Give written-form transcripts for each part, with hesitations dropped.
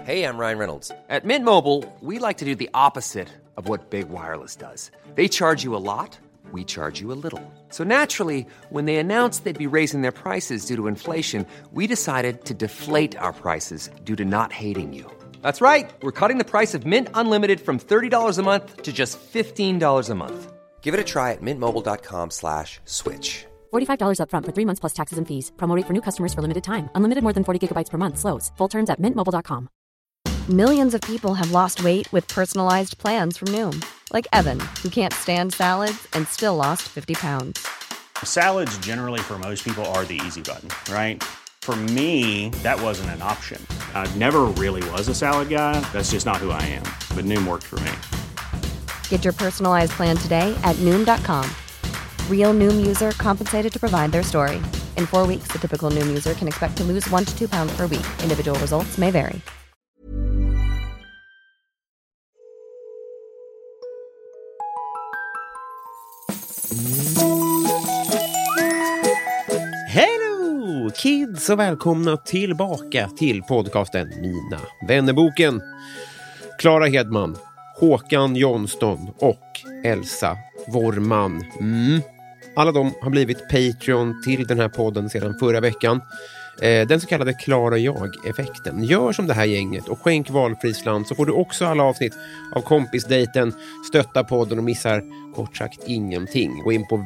Hey, I'm Ryan Reynolds. At Mint Mobile, we like to do the opposite of what Big Wireless does. They charge you a lot, we charge you a little. So naturally, when they announced they'd be raising their prices due to inflation, we decided to deflate our prices due to not hating you. That's right. We're cutting the price of Mint Unlimited from $30 a month to just $15 a month. Give it a try at mintmobile.com/switch. $45 up front for 3 months plus taxes and fees. Promo rate for new customers for limited time. Unlimited more than 40 gigabytes per month. Slows full terms at mintmobile.com. Millions of people have lost weight with personalized plans from Noom. Like Evan, who can't stand salads and still lost 50 pounds. Salads generally for most people are the easy button, right? For me, that wasn't an option. I never really was a salad guy. That's just not who I am. But Noom worked for me. Get your personalized plan today at Noom.com. Real Noom user compensated to provide their story. In 4 weeks, the typical Noom user can expect to lose 1 to 2 pounds per week. Individual results may vary. Hello kids och välkomna tillbaka till podcasten Mina vännerboken. Clara Hedman, Håkan Jonsson och Elsa Worman. Alla de har blivit Patreon till den här podden sedan förra veckan. Den så kallade Klara jag-effekten. Gör som det här gänget och skänk valfri slant så får du också alla avsnitt av kompisdejten, stötta podden och missar kort sagt ingenting. Gå in på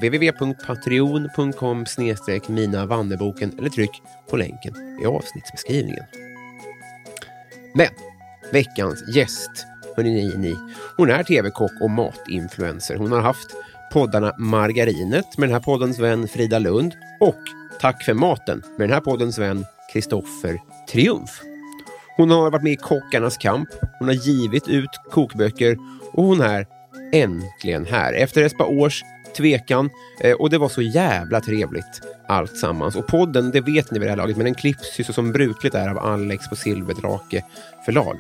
www.patreon.com/minavannerboken eller tryck på länken i avsnittsbeskrivningen. Men veckans gäst, hörni, hon är tv-kock och matinfluencer. Hon har haft poddarna Margarinet med den här poddens vän Frida Lund och Tack för maten med den här poddens vän Kristoffer Triumf. Hon har varit med i Kockarnas kamp, hon har givit ut kokböcker och hon är äntligen här efter ett par års tvekan och det var så jävla trevligt allt sammans. Och podden, det vet ni vid det här laget, men den klipps ju så som brukligt är av Alex på Silverdrake förlag.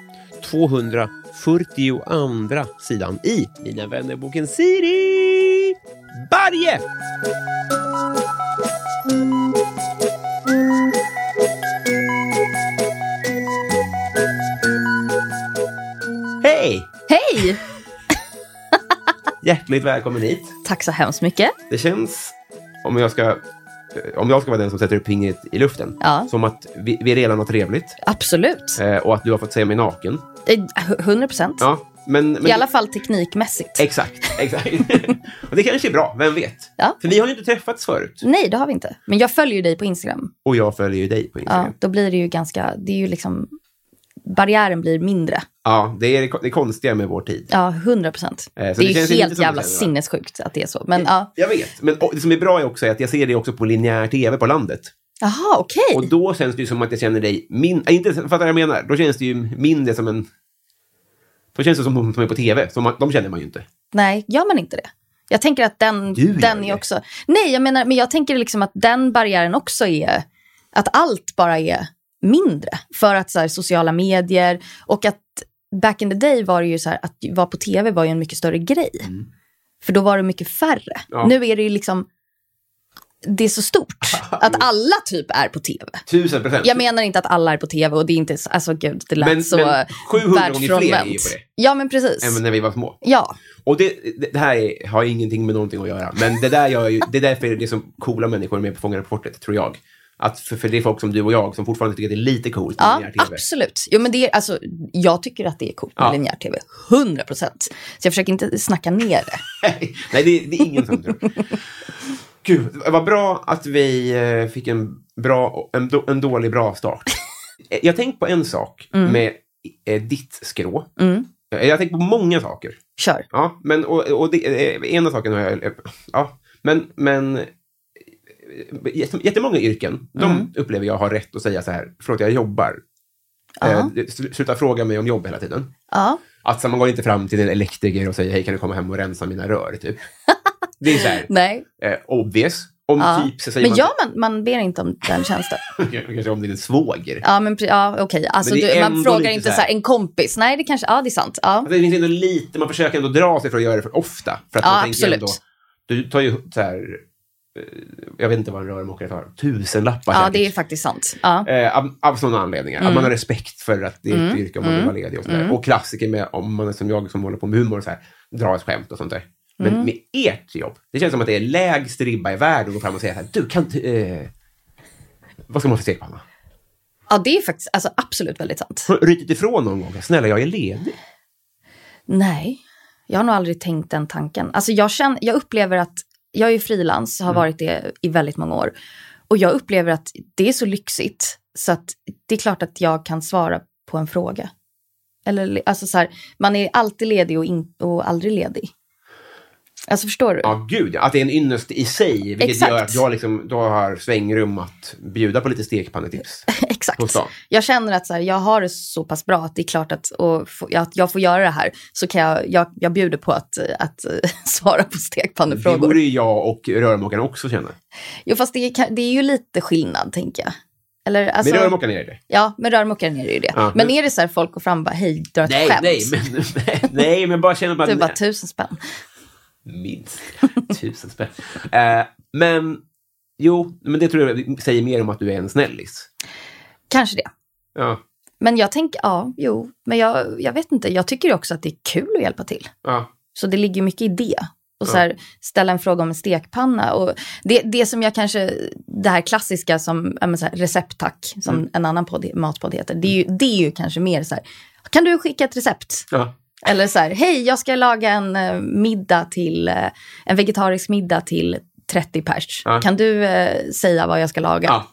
242 sidan i Mina vännerboken Siri Barje! Hej! Hej! Hjärtligt välkommen hit. Tack så hemskt mycket. Det känns, om jag ska vara den som sätter upp fingret i luften, som att vi redan har trevligt. Absolut. Och att du har fått se mig naken. 100%. Ja, men i alla fall teknikmässigt. Exakt. Och det kanske är bra, vem vet? Ja. För vi har ju inte träffats förut. Nej, det har vi inte. Men jag följer ju dig på Instagram. Och jag följer ju dig på Instagram. Ja, då blir det ju det är ju liksom, barriären blir mindre. Ja, det är det konstiga med vår tid. Ja, 100%. Det är ju helt jävla sinnessjukt att det är så. Men, ja. Jag vet, men det som är bra är också att jag ser det också på linjär tv på landet. Jaha, okej. Och då känns det ju som att jag känner dig inte fattar vad jag menar. Då känns det ju mindre som en... Då känns det som de som är på tv. De känner man ju inte. Nej, gör man inte det? Jag tänker att den är också... Nej, men jag tänker liksom att den barriären också är... Att allt bara är mindre. För att så här, sociala medier... Och att back in the day var det ju så här... Att vara på tv var ju en mycket större grej. För då var det mycket färre. Ja. Nu är det ju liksom... Det är så stort att alla typ är på tv. 1000%. Jag menar inte att alla är på tv och det är inte, alltså gud, det lät så men 700 gånger fler är ju på det. Ja, men precis. Än när vi var små. Ja. Och det här har ingenting med någonting att göra. Men det där gör ju, det är därför det är som coola människor med på Fångarna på fortet, tror jag. Att för det är folk som du och jag som fortfarande tycker att det är lite coolt med linjär tv. Absolut. Jo, men det är, alltså, jag tycker att det är coolt med linjär tv. 100%. Så jag försöker inte snacka ner det. Nej, det är ingen som tror. Gud, vad bra att vi fick en dålig bra start. Jag har tänkt på en sak med ditt skrå. Jag har tänkt på många saker. Kör. Ja, men och det, ena saken har jag... Ja, men jättemånga yrken, de upplever jag har rätt att säga så här, förlåt, jag jobbar. Sluta fråga mig om jobb hela tiden. Att så man går inte fram till en elektriker och säger, hej, kan du komma hem och rensa mina rör, typ. Det är så här, nej. Obvious. Om typ, så säger men man ber inte om den tjänsten. Kanske om det är en svåger. Ja, men okej. Alltså, man frågar inte så här, en kompis. Nej, det kanske, det är sant. Ja. Alltså, det finns ändå lite, man försöker ändå dra sig för att göra det för ofta. För att man tänker absolut. ändå, du tar ju så här, jag vet inte vad en rörmokare tar, 1000 lappar. Ja, det är faktiskt sant. Ja. Av sådana anledningar. Att man har respekt för att det är ett yrke om man vill vara ledig och sådär. Och klassiker med, om man är som jag som håller på med humor och så här, dra ett skämt och sånt där. Men med ert jobb, det känns som att det är lägst ribba i världen att gå fram och säga så här, du kan vad ska man få stekpanna? Ja, det är faktiskt alltså, absolut väldigt sant. Har du rytit ifrån någon gång? Snälla, jag är ledig. Nej, jag har nog aldrig tänkt den tanken. Alltså jag upplever att jag är frilans, har varit det i väldigt många år. Och jag upplever att det är så lyxigt så att det är klart att jag kan svara på en fråga. Eller alltså så här, man är alltid ledig och aldrig ledig. Alltså förstår du? Ja, gud. Att det är en ynnest i sig. Vilket Exakt. gör att du har svängrum att bjuda på lite stekpannetips. Exakt. Hos dem. Jag känner att så här, jag har det så pass bra att det är klart att jag får göra det här. Så kan jag bjuder på att svara på stekpannefrågor. Det borde ju jag och rörmokaren också känna. Jo, fast det är ju lite skillnad, tänker jag. Eller, alltså, med rörmokaren är det. Ja, med rörmokaren är det ju det. Ja, men är det så här folk går fram och bara, hej, dra ett skämt? Nej, men bara känna bara... Det var 1000 spänn. Minst 1000 spänn. Men det tror jag säger mer om att du är en snällis. Kanske det. Ja. Men jag tänker, men jag vet inte. Jag tycker också att det är kul att hjälpa till. Ja. Så det ligger mycket i det. Och så här, ställa en fråga om en stekpanna. Och det som jag kanske, det här klassiska som så här, recepttack, som en annan matpodd heter. Det är ju kanske mer så här, kan du skicka ett recept? Ja. Eller så här, hej, jag ska laga en vegetarisk middag till 30 pers. Ja. Kan du säga vad jag ska laga? Ja.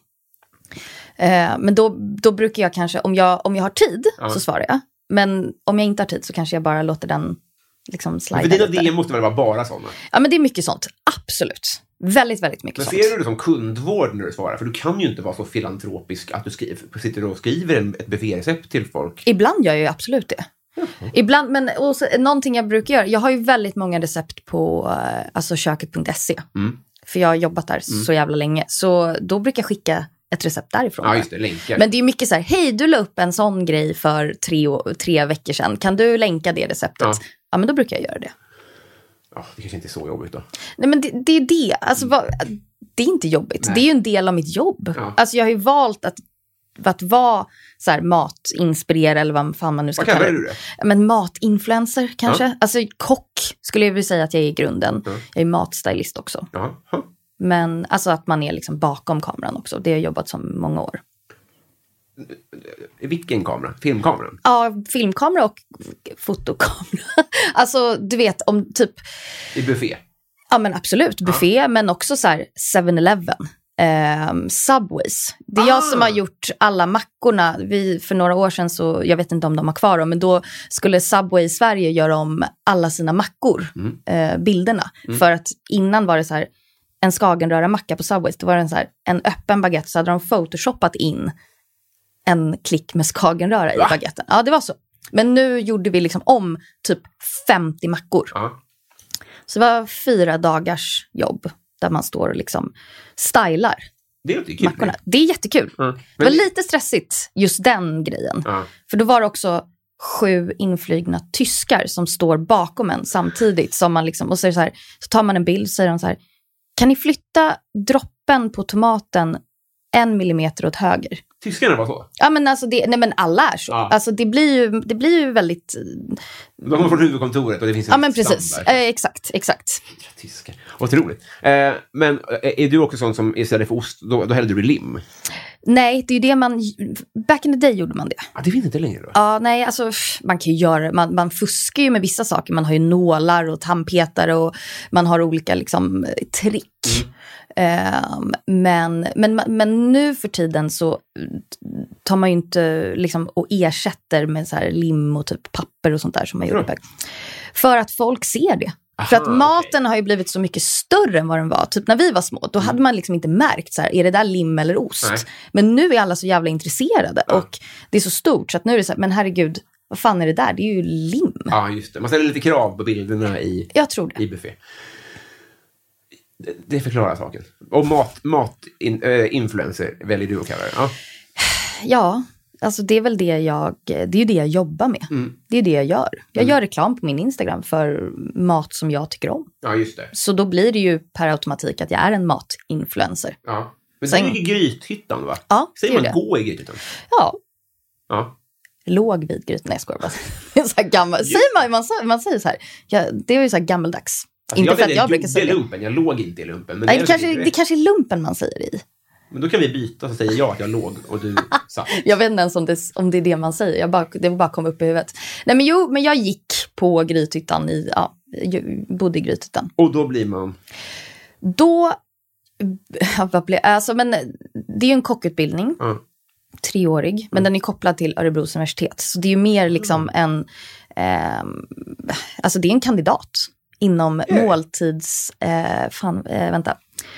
Men då brukar jag kanske, om jag har tid så svarar jag. Men om jag inte har tid så kanske jag bara låter den liksom slida. För dina idéer måste väl vara bara sådana? Ja, men det är mycket sånt. Absolut. Väldigt, väldigt mycket sånt. Men ser du det som kundvård när du svarar? För du kan ju inte vara så filantropisk att du sitter och skriver ett bufférecept till folk. Ibland gör jag ju absolut det. Ibland, men också, någonting jag brukar göra, jag har ju väldigt många recept på alltså köket.se. För jag har jobbat där så jävla länge. Så då brukar jag skicka ett recept därifrån. Ja, just det, länkar. Men det är mycket så här, hej, du la upp en sån grej för 3 veckor sedan. Kan du länka det receptet? Ja, men då brukar jag göra det. Ja, det kanske inte är så jobbigt då. Nej, men det är det. Alltså, det är inte jobbigt. Nej. Det är ju en del av mitt jobb. Ja. Alltså, jag har ju valt att vara så här matinspirerad eller vad fan man nu ska kalla det. Vad kallar du det? Men matinfluencer kanske. Ja. Alltså kock skulle jag vilja säga att jag är i grunden. Ja. Jag är matstylist också. Ja. Men alltså att man är liksom bakom kameran också. Det har jag jobbat som många år. Vilken kamera? Filmkameran? Ja, filmkamera och fotokamera. Alltså, du vet, om typ... I buffé? Ja, men absolut. Buffé, men också så här 7-Eleven. Subways. Det är jag som har gjort alla mackorna. För några år sedan så, jag vet inte om de har kvar dem, men då skulle Subway i Sverige göra om alla sina mackor, bilderna. För att innan var det så här, en skagenröra macka på Subways, då var det en öppen baguette, så hade de photoshoppat in en klick med skagenröra i baguetten. Ja, det var så. Men nu gjorde vi liksom om typ 50 mackor. Så det var 4 dagars jobb där man står och liksom stylar. Det är kul. Mackorna. Det är jättekul. Det var lite stressigt, just den grejen. För då var det också 7 inflygna tyskar som står bakom en samtidigt som man liksom, och så, är det så här, så tar man en bild och säger de så här, kan ni flytta droppen på tomaten 1 millimeter åt höger? Tyskarna var så? Ja, men alltså men alla är så. Alltså det blir ju väldigt... De kommer från huvudkontoret och det finns en men precis. Exakt. Tyskar. Otroligt. Men är du också sån som istället för ost, då hällde du lim? Nej, det är ju det man... Back in the day gjorde man det. Ja, det finns inte längre då? Ja, nej, alltså man kan ju göra... Man fuskar ju med vissa saker. Man har ju nålar och tandpetare och man har olika liksom trick. Men nu för tiden så tar man ju inte liksom och ersätter med så här lim och typ papper och sånt där som man gör. För att folk ser det. För att maten har ju blivit så mycket större än vad den var. Typ när vi var små, då hade man liksom inte märkt så här, är det där lim eller ost? Nej. Men nu är alla så jävla intresserade och det är så stort så att nu är det så här, men herregud, vad fan är det där? Det är ju lim. Ja, just det. Man ställer lite krav på bilderna Jag tror det. I buffé. Det förklarar saken. Och influencer väljer du att kalla det. Ja, alltså det är väl det är ju det jag jobbar med. Det är det jag gör. Jag gör reklam på min Instagram för mat som jag tycker om. Ja, just det. Så då blir det ju per automatik att jag är en matinfluencer. Ja. Men det är ju Grythyttan, va? Ja, säger man gå i Grythyttan? Ja. Ja. Låg vid Grythyttan. Nej, jag skojar bara. Så här gammal. Säger man säger så här. Ja, det är ju så här gammaldags. Alltså, inte för att jag brukar säga lumpen. Jag låg inte i lumpen. Men nej, det kanske är lumpen man säger i. Men då kan vi byta, så säger jag att jag låg och du satt. Jag vet inte ens om det är det man säger. Det bara kom upp i huvudet. Nej, men jag gick på Grythyttan bodde i Grythyttan. Och då blir man? Då, men det är ju en kockutbildning. 3-årig, men den är kopplad till Örebros universitet. Så det är ju mer liksom alltså det är en kandidat inom måltids... vänta.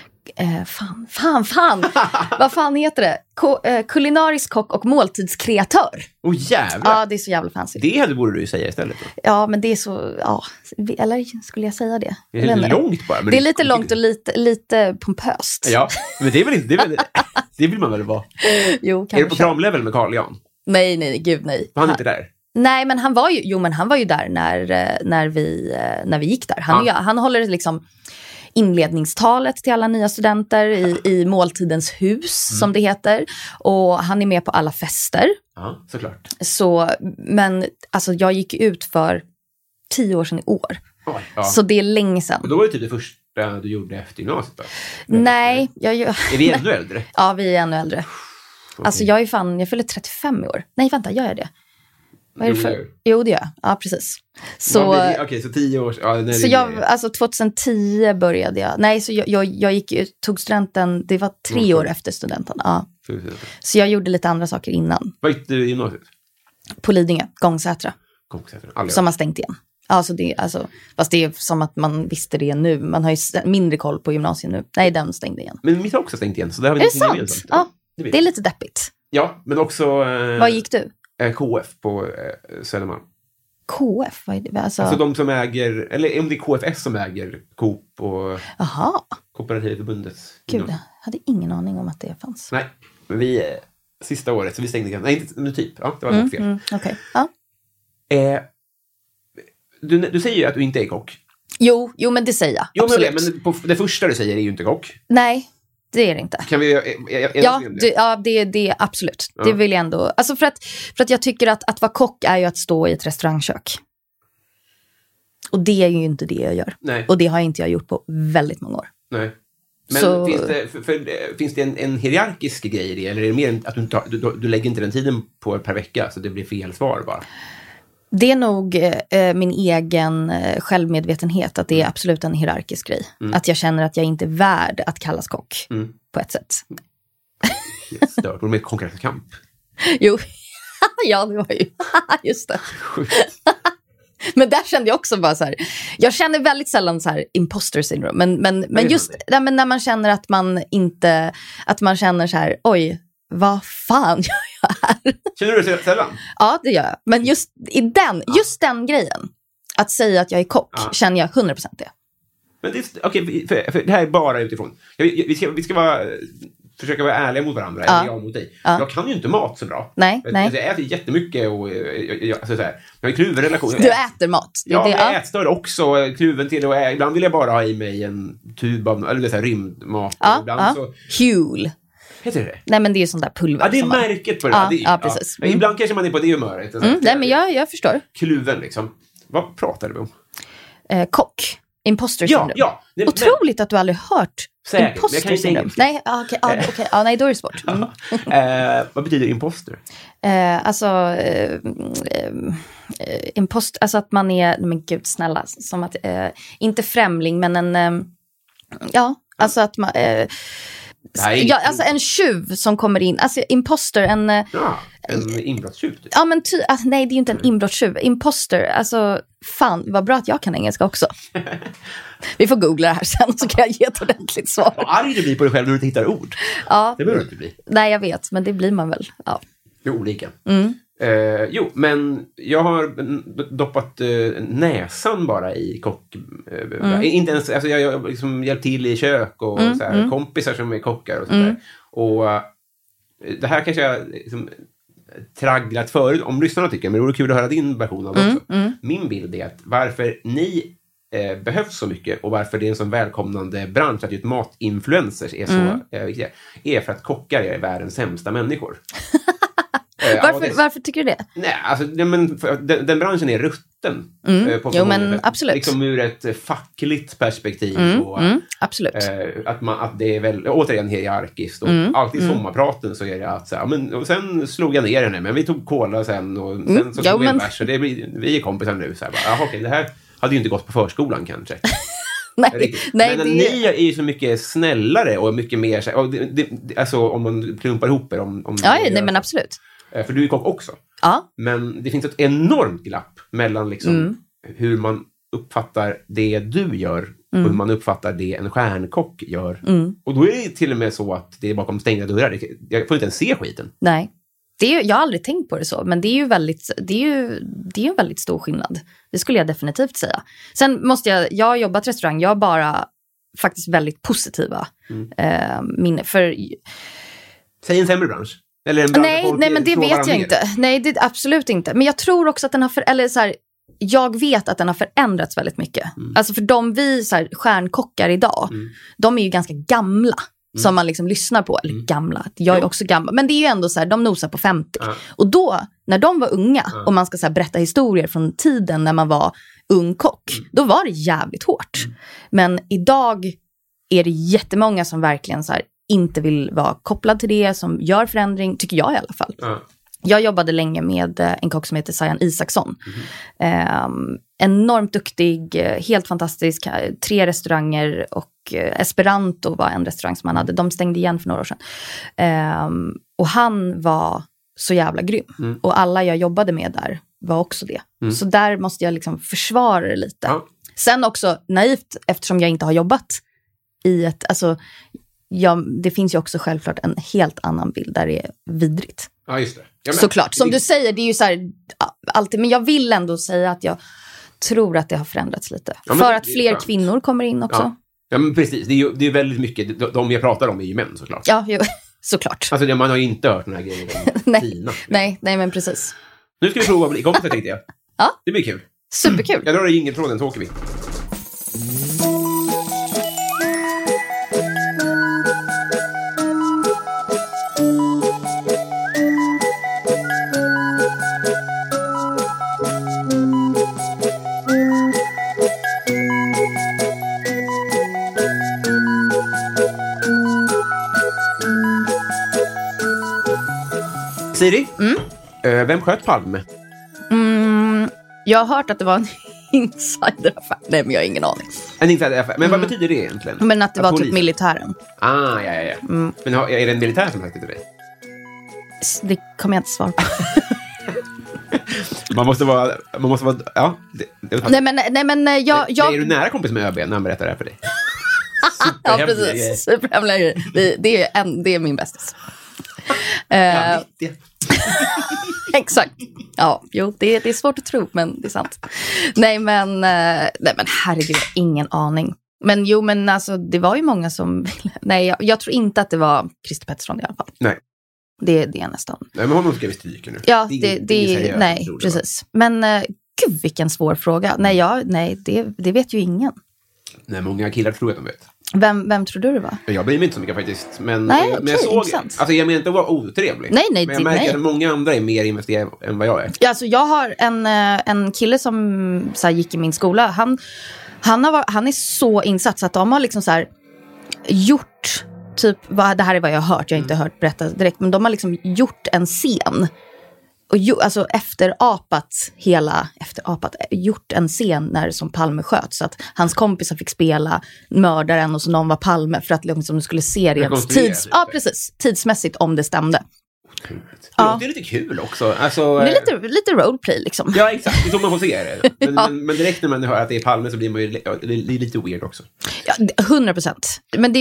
Vad fan heter det? Kulinarisk kock och måltidskreatör. Jävlar. Ja, det är så jävla fancy. Det borde du ju säga istället då. Ja, men det är så... Ja, eller skulle jag säga det? Det är lite långt bara. Men det är lite långt och lite pompöst. Ja, men det är väl inte... Det vill man väl vara? Jo, kanske. Är du på kramlevel med Carl Jan? Nej, gud nej. Var han inte där? Nej, men han var ju där när vi gick där. Han håller liksom inledningstalet till alla nya studenter i måltidens hus, som det heter. Och han är med på alla fester. Ja, såklart. Så, men alltså jag gick ut för 10 år sedan i år. Oj, ja. Så det är länge sedan. Och då var det typ det första du gjorde efter gymnasiet då? Nej. Är vi ännu äldre? Ja, vi är ännu äldre. Okay. Alltså jag fyller 35 i år. Nej, vänta, gör jag det? Vad är det för? Jo, det gör jag. Ja, precis. Så, okej, så 10 år... Ja, så alltså 2010 började jag. Nej, så jag tog studenten... Det var 3 år efter studenten. Ja. Så jag gjorde lite andra saker innan. Vad gick du i gymnasiet? På Lidingö, Gångsätra. Som har stängt igen. Fast det är som att man visste det nu. Man har ju mindre koll på gymnasiet nu. Nej, den stängde igen. Men mitt har också stängt igen. Så det har vi är det sant? Ja, det är lite deppigt. Ja, men också... Vad gick du? KF på Södermalm. KF? Vad är det? Alltså de som äger... Eller om det är KFS som äger Coop och... Aha. Kooperativförbundets... Gud, jag hade ingen aning om att det fanns. Nej, men vi... Sista året, så vi stängde igen. Nej, inte men typ. Ja, det var något fel. Okej, ja. Du säger ju att du inte är kock. Jo, men det säger jag. Jo, absolut. men det första du säger är ju inte kock. Nej, det är det inte. Kan vi... det är absolut. Ja. Det vill jag ändå... Alltså för att jag tycker att vara kock är ju att stå i ett restaurangkök. Och det är ju inte det jag gör. Nej. Och det har inte jag gjort på väldigt många år. Nej. Men finns det en hierarkisk grej i det? Eller är det mer att du lägger inte den tiden på per vecka så det blir fel svar bara? Det är nog min egen självmedvetenhet att det är absolut en hierarkisk grej. Att jag känner att jag inte är värd att kallas kock på ett sätt. Stört. Och med konkurrenskamp. Jo, ja det var ju just det. Men där kände jag också bara så här. Jag känner väldigt sällan så här imposter syndrome. Men just men när man känner att man inte... Att man känner så här, oj, vad fan gör jag här? Känner du det sällan? Ja, det gör jag. Men just den grejen, att säga att jag är kock, känner jag 100% det. Men okej, för det här är bara utifrån. Vi ska försöka vara ärliga mot varandra, eller jag mot dig. Jag kan ju inte mat så bra. Nej. Jag äter jättemycket och jag har en kluven relation. Du äter mat? Ja, jag äter också kluven till och ibland vill jag bara ha i mig en tub av, eller så här rymdmat. Ibland så... Huel. Heter det? Nej, men det är ju sånt där pulver. Ja, det är märket på det. Ja, precis. Ibland kanske man är på det humöret. Nej, men jag förstår. Kluven liksom. Vad pratar du om? Kock. Imposter syndrome. Ja. Otroligt att du aldrig hört säkert, imposter syndrome. Nej, okej. Nej, då är det svårt. Vad betyder imposter? Imposter, alltså att man är, men gud snälla, som att, inte främling, men en, alltså att man... alltså en tjuv som kommer in. Alltså imposter, en inbrottstjuv typ. Ja, men nej, det är ju inte en inbrottstjuv. Imposter, alltså fan, vad bra att jag kan engelska också. Vi får googla det här sen så kan jag ge ett ordentligt svar. Vad arg du blir på dig själv när du inte hittar ord. Ja. Det behöver du inte bli. Nej, jag vet, men det blir man väl. Ja. Det är olika. Men jag har doppat näsan bara i kock. Inte ens, alltså jag har liksom hjälpt till i kök och så här, kompisar som är kockar och sånt där. Och det här kanske jag liksom, tragglat förut om lyssnarna tycker, men det vore kul att höra din version av det också. Min bild är att varför ni behövs så mycket och varför det är en sån välkomnande bransch att just matinfluencers är så viktiga, är för att kockar är världens sämsta människor. Varför tycker du det? Nej, alltså, den branschen är rutten. Jo, men absolut. Liksom ur ett fackligt perspektiv. Och, absolut. Att det är väl, återigen hierarkiskt. Och alltid i sommarpraten så är det att så här, men, och sen slog jag ner henne, men vi tog cola sen och sen så tog vi en bärs. Och vi är kompisar nu. Så här, bara, okej, det här hade ju inte gått på förskolan kanske. Nej, men ni är ju så mycket snällare och mycket mer och alltså om man klumpar ihop er men absolut. För du är kock också. Ja. Men det finns ett enormt glapp mellan liksom hur man uppfattar det du gör och hur man uppfattar det en stjärnkock gör. Och då är det till och med så att det är bakom stängda dörrar. Jag får inte ens se skiten. Nej. Jag har aldrig tänkt på det så, men det är ju en väldigt stor skillnad. Det skulle jag definitivt säga. Sen måste jag har jobbat i restaurang, jag har bara faktiskt väldigt positiva minne. Säg en sämre bransch. Eller en bransch nej, men det vet jag inte. Nej, det absolut inte. Men jag tror också att den har jag vet att den har förändrats väldigt mycket. Alltså för vi stjärnkockar idag, de är ju ganska gamla. Som man liksom lyssnar på, eller gamla, jag är också gammal, men det är ju ändå så här, de nosar på 50 och då, när de var unga och man ska så här, berätta historier från tiden när man var ung kock, då var det jävligt hårt, men idag är det jättemånga som verkligen så här, inte vill vara kopplad till det, som gör förändring, tycker jag i alla fall. Jag jobbade länge med en kock som heter Sajan Isaksson. Enormt duktig, helt fantastisk. 3 restauranger och Esperanto var en restaurang som han hade. De stängde igen för några år sedan. Och han var så jävla grym. Och alla jag jobbade med där var också det. Så där måste jag liksom försvara det lite. Sen också naivt, eftersom jag inte har jobbat i ett... Alltså, det finns ju också självklart en helt annan bild där det är vidrigt. Ja, just det. Såklart. Som du säger, det är ju så här alltid, men jag vill ändå säga att jag tror att det har förändrats lite. För att fler kvinnor kommer in också. Ja, men precis. Det är ju väldigt mycket, de jag pratar om är ju män såklart. Ja, såklart. Alltså man har ju inte hört den här grejen om Tina. Nej, men precis. Nu ska vi prova att bli kompisar, tänkte jag. Ja. Det blir kul. Superkul. Jag drar i jingeltråden så åker vi. Siri, vem sköt Palme? Jag har hört att det var en insideraffär. Nej, men jag har ingen aning. En insideraffär? Men vad betyder det egentligen? Men att det var typ militären. Ja. Men är det en militär som sagt det till dig? Det kommer jag inte svara på. Man måste vara ja. Nej, men jag... Är du nära kompis med ÖB när han berättar det här för dig? Ja, precis. Superhemliga grejer. Det är min bästis. Exakt. Ja, jo, det är svårt att tro, men det är sant. Nej, men herregud, ingen aning. Men alltså, det var ju många som... Nej, jag tror inte att det var Christer Pettersson i alla fall. Nej. Det är nästan. Nej, men honom ska vi stryka nu. Ja, nej, precis. Men gud, vilken svår fråga. Nej, det vet ju ingen. Nej, många killar tror att de vet. Vem tror du det var? Jag bryr mig inte så mycket faktiskt. Men jag såg... Intressant. Alltså jag menar inte att vara otrevlig. Nej. Men jag märker att många andra är mer investerade än vad jag är. Ja, alltså jag har en kille som så här, gick i min skola. Han är så insatt så att de har liksom så här gjort... Typ, det här är vad jag har hört. Jag har inte hört berätta direkt. Men de har liksom gjort en scen. Och alltså gjort en scen när som Palme sköt. Så att hans kompisar fick spela mördaren och så någon var Palme. För att liksom, de skulle se rent tidsmässigt om det stämde. Ja. Det är lite kul också. Alltså, det är lite roleplay liksom. Ja, exakt. Det är så man får se det. Men direkt när man hör att det är Palme så blir man ju lite weird också. Ja, 100%. Men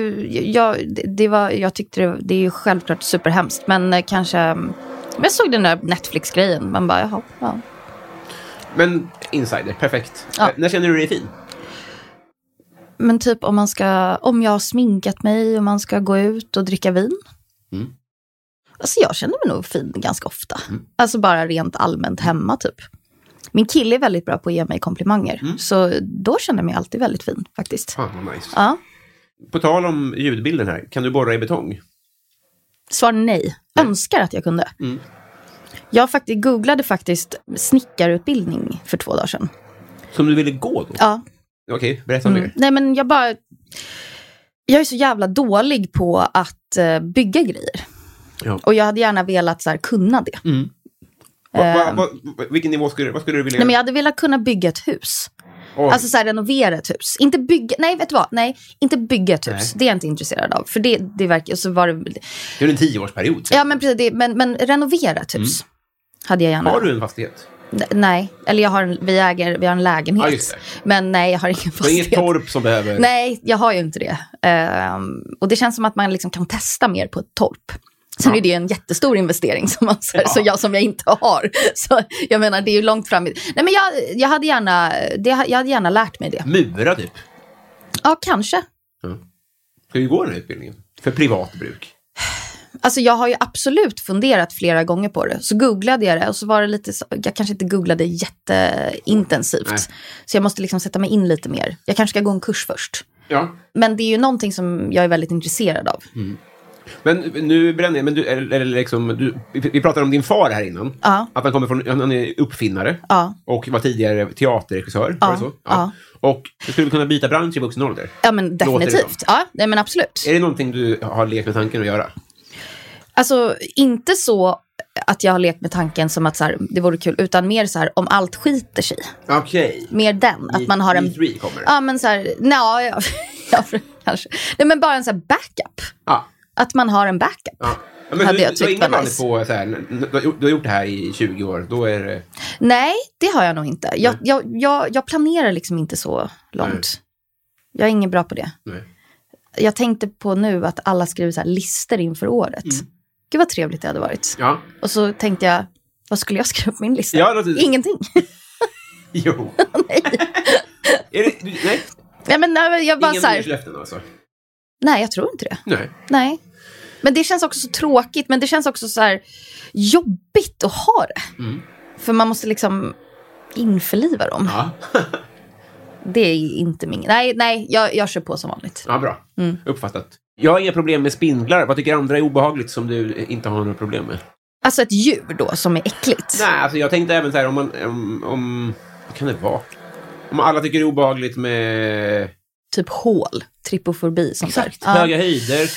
jag tyckte det är ju självklart superhemskt. Men kanske... Jag såg den där Netflix-grejen. Man bara, jaha. Ja. Men insider, perfekt. Ja. När känner du dig fin? Men typ om jag har sminkat mig och man ska gå ut och dricka vin. Alltså jag känner mig nog fin ganska ofta. Alltså bara rent allmänt hemma typ. Min kille är väldigt bra på att ge mig komplimanger. Så då känner jag mig alltid väldigt fin faktiskt. Fan vad nice. Ja. På tal om ljudbilden här, kan du borra i betong? Svar nej. Önskar att jag kunde. Jag googlade faktiskt snickarutbildning för 2 dagar sedan. Som du ville gå då? Ja. Okej, berätta mer. Nej men jag är så jävla dålig på att bygga grejer. Ja. Och jag hade gärna velat så här, kunna det. Vilken nivå vad skulle du vilja? Nej, men jag hade velat kunna bygga ett hus. Alltså så här, renovera ett hus. Inte bygga, nej vet du vad? Nej, inte bygga ett hus. Nej. Det är jag inte intresserad av. För det verkar, så var det... Det är en 10-årsperiod. Ja men precis, men renovera ett hus. Hade jag gärna. Har du en fastighet? Nej, eller vi har en lägenhet. Ja, just det. Men nej, jag har ingen fastighet. Det är inget torp som behöver... Nej, jag har ju inte det. Och det känns som att man liksom kan testa mer på ett torp. Sen är det en jättestor investering som jag inte har. Så jag menar, det är ju långt fram. Nej, men jag hade gärna lärt mig det. Mura typ? Ja, kanske. Ska du gå den här utbildningen? För privat bruk? Alltså jag har ju absolut funderat flera gånger på det. Så googlade jag det och så var det lite så, jag kanske inte googlade jätteintensivt. Nej. Så jag måste liksom sätta mig in lite mer. Jag kanske ska gå en kurs först. Ja. Men det är ju någonting som jag är väldigt intresserad av. Men nu bränner jag, men vi pratade om din far här innan. Ja. Att han är uppfinnare. Ja. Och var tidigare teaterregissör. Ja. Var det så? Ja. Och du skulle kunna byta bransch i vuxen ålder. Ja, men definitivt. Ja, nej, men absolut. Är det någonting du har lekt med tanken att göra? Alltså, inte så att jag har lekt med tanken som att så här, det vore kul, utan mer så här, om allt skiter sig. Okej. Mer den, att man har en... kommer. Ja, men så här, kanske. Nej, men bara en så här backup. Ja. Att man har en backup. Ja. Ja, men hade jag tyckt var nice. På så här, du har gjort det här i 20 år, då är det... Nej, det har jag nog inte. Jag planerar liksom inte så långt. Nej. Jag är ingen bra på det. Nej. Jag tänkte på nu att alla skriver så här lister inför året. Gud vad trevligt det hade varit. Ja. Och så tänkte jag, vad skulle jag skriva på min lista? Ja, ingenting. Jo. Nej. Nej? Ja, men jag bara ingen så här... nyårslöften alltså? Nej, jag tror inte det. Nej. Men det känns också så tråkigt. Men det känns också så här jobbigt att ha det. För man måste liksom införliva dem. Ja. Det är inte min... Nej, jag kör på som vanligt. Ja, bra. Uppfattat. Jag har inga problem med spindlar. Vad tycker andra är obehagligt som du inte har några problem med? Alltså ett djur då som är äckligt? Nej, alltså jag tänkte även så här om vad kan det vara? Om alla tycker det är obehagligt med... Typ hål, tripofobi. Sånt exakt, där. Höga höjder.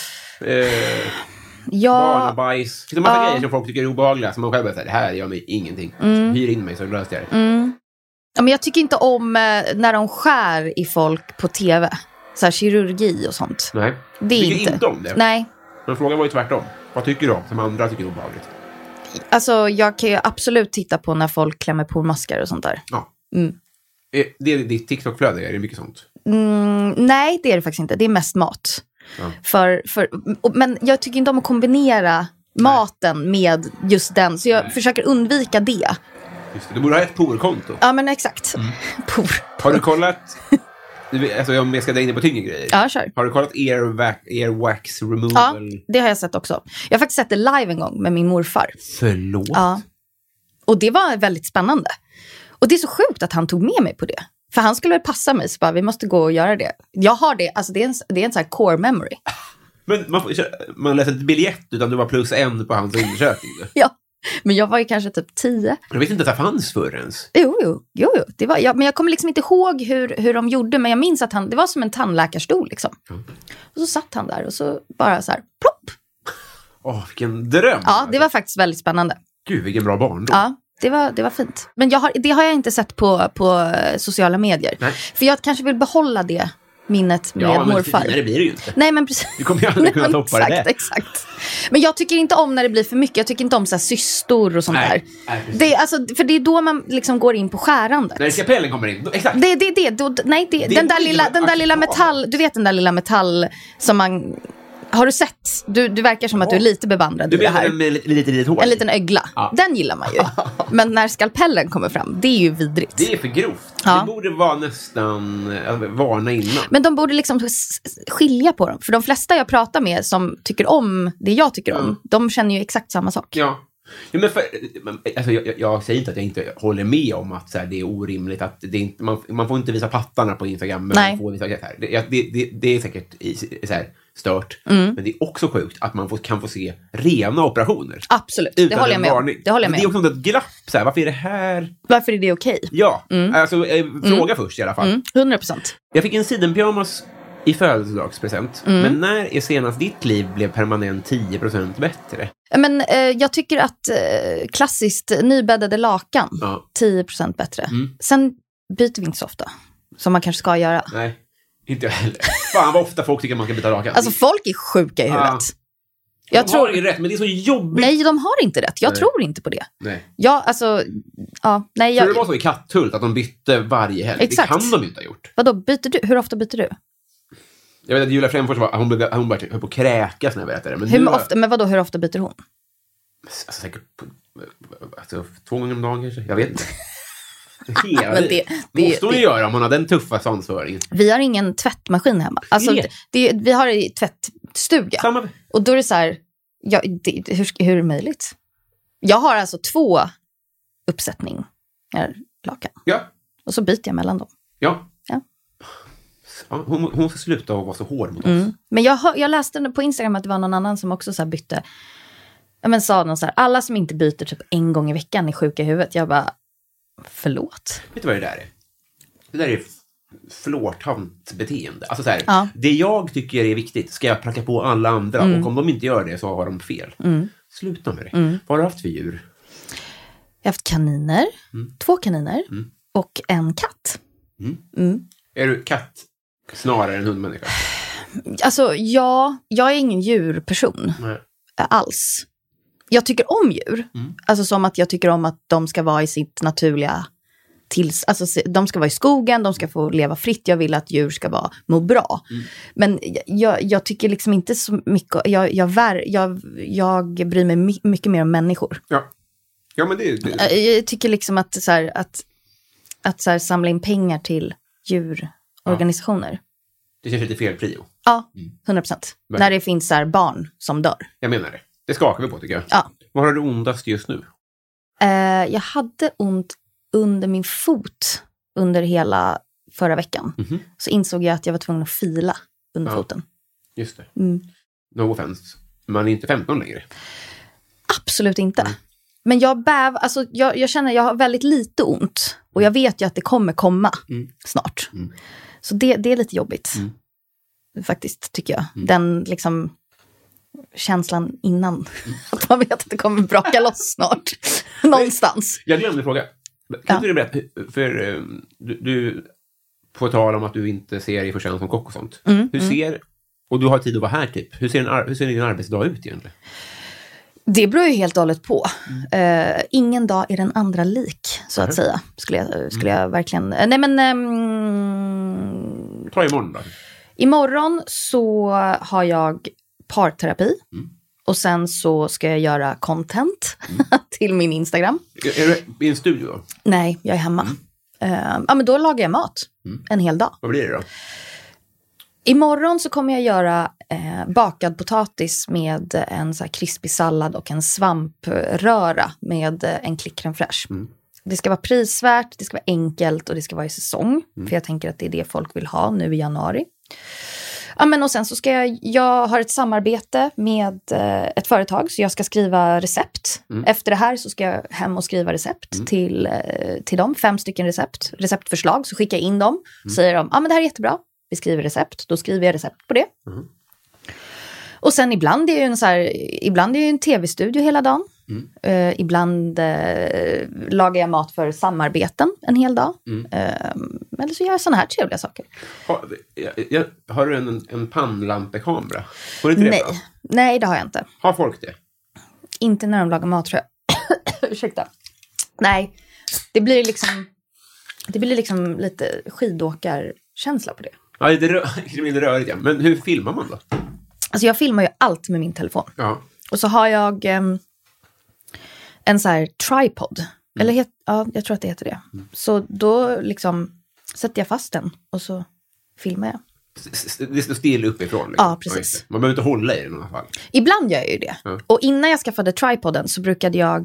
Barnabajs. Det är massa grejer som folk tycker är obehagliga. Som man själv säger, det här gör mig ingenting. Hyr in mig så löser jag det. Ja, men jag tycker inte om när de skär i folk på tv. Så här kirurgi och sånt. Nej, det är inte om det. Nej. Men frågan var ju tvärtom. Vad tycker du om som andra tycker är obehagligt? Alltså jag kan ju absolut titta på när folk klämmer på maskar och sånt där. Ja. Det är ditt TikTok-flöde, är det mycket sånt? Nej, det är det faktiskt inte. Det är mest mat. Ja. Men jag tycker inte om att kombinera maten med just den. Så jag försöker undvika det. Just det, du borde ha ett porkonto. Ja, men exakt. Har du kollat... Alltså om jag ska dra in på tyngre grejer. Ja, kör. Har du kollat earwax removal? Ja, det har jag sett också. Jag har faktiskt sett det live en gång med min morfar. Förlåt. Ja. Och det var väldigt spännande. Och det är så sjukt att han tog med mig på det. För han skulle passa mig så bara, vi måste gå och göra det. Jag har det, alltså det är en sån här core memory. Men man läser inte biljett utan du var +1 på hans undersökning. Ja. Men jag var ju kanske typ 10. Jag vet inte att det fanns förr ens. Jo. Det var, men jag kommer liksom inte ihåg hur de gjorde. Men jag minns att det var som en tandläkarstol liksom. Och så satt han där och så bara så här, plopp. Vilken dröm. Ja, det var faktiskt väldigt spännande. Gud, vilken bra barn då. Ja, det var fint. Men det har jag inte sett på sociala medier. Nej. För jag kanske vill behålla det minnet med morfar. Nej, det blir det ju inte. Nej, men precis. Du kommer ju aldrig kunna toppa det. Exakt. Men jag tycker inte om när det blir för mycket. Jag tycker inte om så här systor och sånt där. Det, alltså, för det är då man liksom går in på skärandet. När skapellen kommer in. Exakt. Den där lilla metall, du vet den där lilla metall som man Har du sett? Du verkar som att du är lite bevandrad i det här. Du menar med lite hår? En liten ögla. Ja. Den gillar man ju. Men när skalpellen kommer fram, det är ju vidrigt. Det är för grovt. Ja. Det borde vara nästan varna innan. Men de borde liksom skilja på dem. För de flesta jag pratar med som tycker om det jag tycker om, de känner ju exakt samma sak. Ja. Ja, men alltså, jag säger inte att jag inte håller med om att så här, det är orimligt att det inte, man får inte visa pattarna på Instagram, men man får visa så här. Det är säkert så här, stört, men det är också sjukt att man kan få se rena operationer. Absolut, det håller jag med om. Det är också ett glapp, så här, varför är det här? Varför är det okej? Ja, alltså fråga först i alla fall. 100%. Jag fick en sidenpyjamas i födelsedagspresent. Men när är senast ditt liv blev permanent 10% bättre? Men jag tycker att klassiskt nybäddade lakan 10% bättre. Sen byter vi inte så ofta som man kanske ska göra. Nej, inte jag heller. Fan vad ofta folk tycker att man ska byta lakan. Alltså folk är sjuka i huvudet. Jag tror har rätt, men det är så jobbigt. Nej, de har inte rätt. Jag tror inte på det. Nej. Ja, alltså nej, så det var så i Katthult att de bytte varje helg. Exakt. Det kan de inte ha gjort. Vadå, byter du? Hur ofta byter du? Jag vet att Julia Fränfors hon bara höll på att kräkas när jag berättade det. Men vadå, hur ofta byter hon? Alltså, säkert 2 gånger om dagen kanske. Jag vet inte. Men det måste hon göra om man har den tuffa svansföringen. Vi har ingen tvättmaskin hemma. Alltså, vi har en tvättstuga. Samma. Och då är det så här, hur är det möjligt? Jag har alltså 2 uppsättningar lakan. Ja. Och så byter jag mellan dem. Ja. Hon ska sluta att vara så hård mot oss. Men jag läste på Instagram att det var någon annan som också så här bytte. Ja, men sa någon så här, alla som inte byter typ 1 gång i veckan är sjuka i huvudet. Jag bara, förlåt. Vet du vad det där är? Det där är flårtant beteende. Alltså så här, det jag tycker är viktigt ska jag pracka på alla andra. Och om de inte gör det så har de fel. Sluta med det. Vad har du haft för djur? Jag har haft kaniner. 2 kaniner. Och en katt. Är du katt snarare än hundmänniska? Alltså, jag är ingen djurperson. Nej. Alls. Jag tycker om djur. Alltså som att jag tycker om att de ska vara i sitt naturliga alltså de ska vara i skogen, de ska få leva fritt. Jag vill att djur ska må bra. Men jag tycker liksom inte så mycket. Jag bryr mig mycket mer om människor. Ja, men det. Jag tycker liksom att så här, att så här, samla in pengar till djurorganisationer. Det känns lite fel prio. Ja, 100%. När det finns så här barn som dör. Jag menar det. Det skakar vi på, tycker jag. Ja. Vad har du ondast just nu? Jag hade ont under min fot under hela förra veckan. Så insåg jag att jag var tvungen att fila under foten. Just det. No offense. Man är inte 15 längre. Absolut inte. Men jag känner jag har väldigt lite ont. Och jag vet ju att det kommer komma snart. Så det är lite jobbigt. Faktiskt, tycker jag. Den liksom känslan innan. Att man vet att det kommer braka loss snart. Någonstans. Jag glömde fråga. Kan du berätta? För du på tal om att du inte ser i första hand som kock och sånt. Och du har tid att vara här typ. Hur ser din arbetsdag ut egentligen? Det beror ju helt och hållet på. Ingen dag är den andra lik, så att säga. Skulle jag verkligen... Nej, men... Ta imorgon då. Imorgon så har jag parterapi. Och sen så ska jag göra content till min Instagram. Är du i en studio då? Nej, jag är hemma. Men då lagar jag mat en hel dag. Vad blir det då? Imorgon så kommer jag göra bakad potatis med en så här krispig sallad och en svampröra med en klick crème fraîche. Det ska vara prisvärt, det ska vara enkelt och det ska vara i säsong. För jag tänker att det är det folk vill ha nu i januari. Ja, men och sen så ska jag har ett samarbete med ett företag, så jag ska skriva recept. Efter det här så ska jag hem och skriva recept till dem. 5 stycken receptförslag, så skickar jag in dem. Säger de, men det här är jättebra. Vi skriver recept, då skriver jag recept på det. Och sen ibland är det en tv-studio hela dagen. Ibland lagar jag mat för samarbeten en hel dag. Eller så gör jag såna här trevliga saker. Har du en pannlampekamera? Nej, det har jag inte. Har folk det? Inte när de lagar mat, tror jag. Ursäkta. Nej, det blir liksom lite skidåkarkänsla på det. Ja, det blir rörigt, ja. Men hur filmar man då? Alltså jag filmar ju allt med min telefon. Ja. Och så har jag en så här tripod. Eller jag tror att det heter det. Så då liksom sätter jag fast den och så filmar jag. Det står still uppifrån. Liksom. Ja, precis. Man behöver inte hålla i den i alla fall. Ibland gör jag ju det. Ja. Och innan jag skaffade tripoden så brukade jag...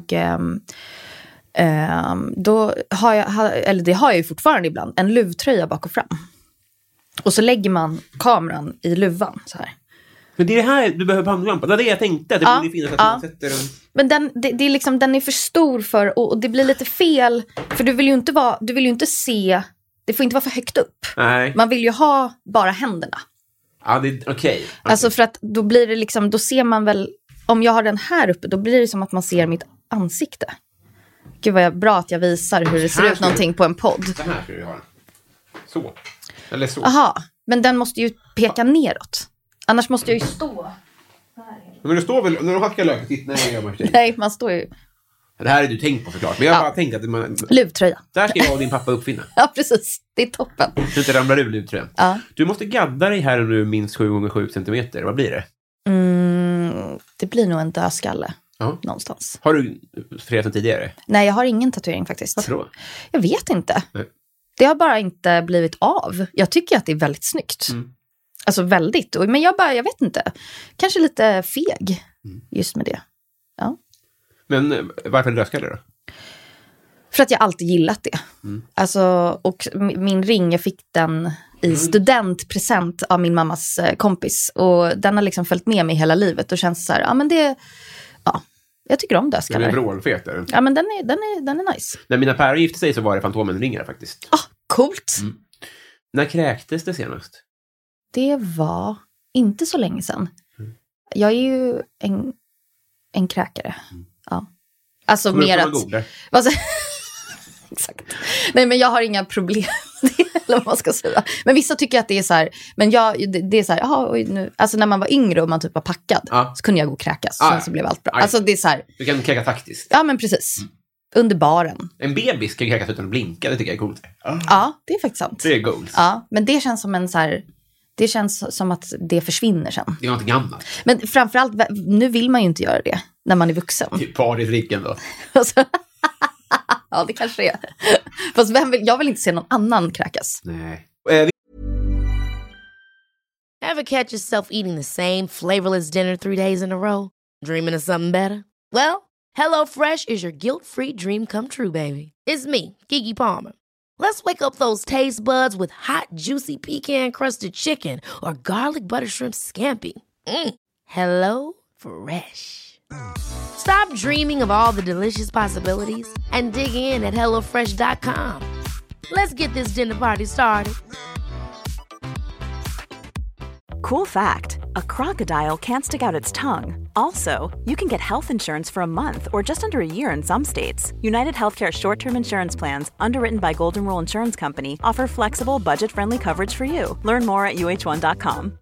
då har jag, eller det har jag ju fortfarande ibland, en luvtröja bak och fram. Och så lägger man kameran i luvan så här. Men det är det här du behöver bandlampa. Det är det jag tänkte. Att det borde finnas att man sätter den... Men det är liksom, den är för stor för... Och det blir lite fel. För du vill ju inte se... Det får inte vara för högt upp. Nej. Man vill ju ha bara händerna. Ja, det är okej. Alltså för att då blir det liksom... Då ser man väl... Om jag har den här uppe, då blir det som att man ser mitt ansikte. Gud vad bra att jag visar hur det ser ut någonting på en podd. Så här ska du ha den. Så. Eller så. Aha, men den måste ju peka neråt. Annars måste jag ju stå. Men du står väl... När du hackar löken, titta när jag gör mig. Nej, man står ju... Det här är du tänkt på såklart. Men jag bara tänkt att... Luvtröja. Där ska jag och din pappa uppfinna. Ja, precis. Det är toppen. Du inte ramlar ur luvtröjan. Ja. Du måste gadda dig här nu minst 7 x 7 centimeter. Vad blir det? Det blir nog en dödskalle. Ja. Någonstans. Har du friat den tidigare? Nej, jag har ingen tatuering faktiskt. Varför då? Jag vet inte. Nej. Det har bara inte blivit av. Jag tycker att det är väldigt snyggt. Alltså väldigt. Men jag vet inte. Kanske lite feg just med det. Ja. Men varför dödskalle då? För att jag alltid gillat det. Alltså, och min ring, jag fick den i studentpresent av min mammas kompis. Och den har liksom följt med mig hela livet. Och känns så här, jag tycker om dödskallar. Den är vrålfet. Ja, men den är nice. När mina päron gifte sig så var det Fantomen-ringar faktiskt. Coolt. När kräktes det senast? Det var inte så länge sedan. Jag är ju en kräkare. Ja. Alltså kommer mer att... Exakt. Nej, men jag har inga problem med det, eller vad man ska säga. Men vissa tycker att det är så här... Men det är så här... nu, alltså när man var yngre och man typ var packad så kunde jag gå och kräkas. Sen så blev allt bra. Alltså det är så här... Du kan kräka taktiskt. Ja, men precis. Under baren. En bebis kan kräkas utan att blinka. Det tycker jag är coolt. Ja, det är faktiskt sant. Det är goals. Ja, men det känns som en så här... Det känns som att det försvinner sen. Det är någonting annat. Men framförallt, nu vill man ju inte göra det när man är vuxen. Typ partytricken då. Ja, det kanske är. Fast jag vill inte se någon annan kräkas. Nej. Ever catch yourself eating the same flavorless dinner 3 days in a row? Dreaming of something better? Well, HelloFresh is your guilt-free dream come true, baby. It's me, Keke Palmer. Let's wake up those taste buds with hot, juicy pecan-crusted chicken or garlic butter shrimp scampi. Hello Fresh. Stop dreaming of all the delicious possibilities and dig in at HelloFresh.com. Let's get this dinner party started. Cool fact, a crocodile can't stick out its tongue. Also, you can get health insurance for a month or just under a year in some states. United Healthcare short-term insurance plans, underwritten by Golden Rule Insurance Company, offer flexible, budget-friendly coverage for you. Learn more at uh1.com.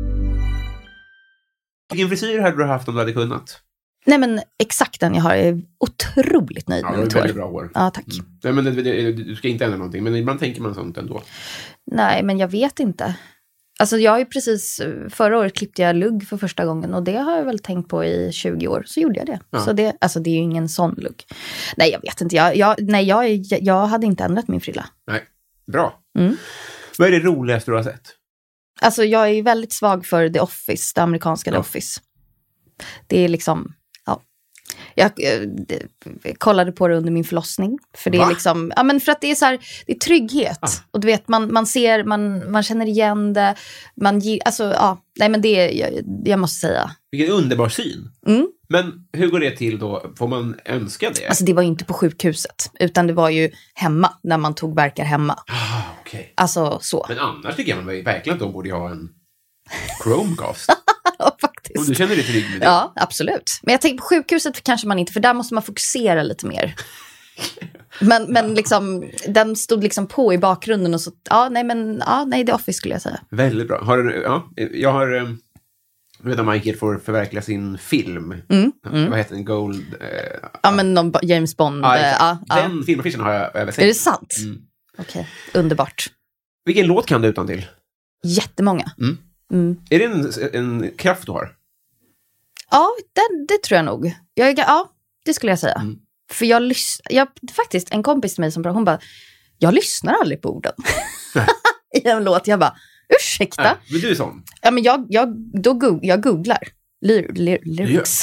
Vilken frisyr hade du haft om du hade kunnat? Nej, men exakt den jag har. Jag är otroligt nöjd med mitt hår. Väldigt bra hår. Ja, tack. Nej, men du ska inte ändra någonting, men ibland tänker man sånt ändå. Nej, men jag vet inte. Alltså jag har ju precis, förra året klippte jag lugg för första gången och det har jag väl tänkt på i 20 år. Så gjorde jag det. Ja. Så det är ju ingen sån lugg. Nej, jag vet inte. Jag hade inte ändrat min frilla. Nej, bra. Vad är det roligaste du har sett? Alltså jag är väldigt svag för The Office, det amerikanska The Office. Det är liksom, jag kollade på det under min förlossning. För det är liksom, ja men för att det är så här, det är trygghet. Och du vet, man ser, man känner igen det. Nej men det är, jag måste säga. Vilken underbar syn. Men hur går det till då? Får man önska det? Alltså det var ju inte på sjukhuset. Utan det var ju hemma, när man tog verkar hemma. Okay. Alltså så. Men annars tycker jag verkligen att de borde ha en Chromecast. Ja, faktiskt. Om du känner dig trygg med det. Ja, absolut. Men jag tänker på sjukhuset kanske man inte, för där måste man fokusera lite mer. Men liksom, den stod liksom på i bakgrunden och så, nej, The Office skulle jag säga. Väldigt bra. Jag har, vet att Michael får förverkliga sin film. Vad heter den? Gold? Men någon James Bond. Den filmaffischen har jag över sett. Är det sant? Okej, underbart. Vilken låt kan du utan till? Jättemånga. Är det en kraft du har? Ja, det tror jag nog. Ja, det skulle jag säga. För jag faktiskt, en kompis till mig som hon bara, jag lyssnar aldrig på orden. I en låt, jag bara, ursäkta. Nej, men du är sån. Ja, men jag googlar lyrics.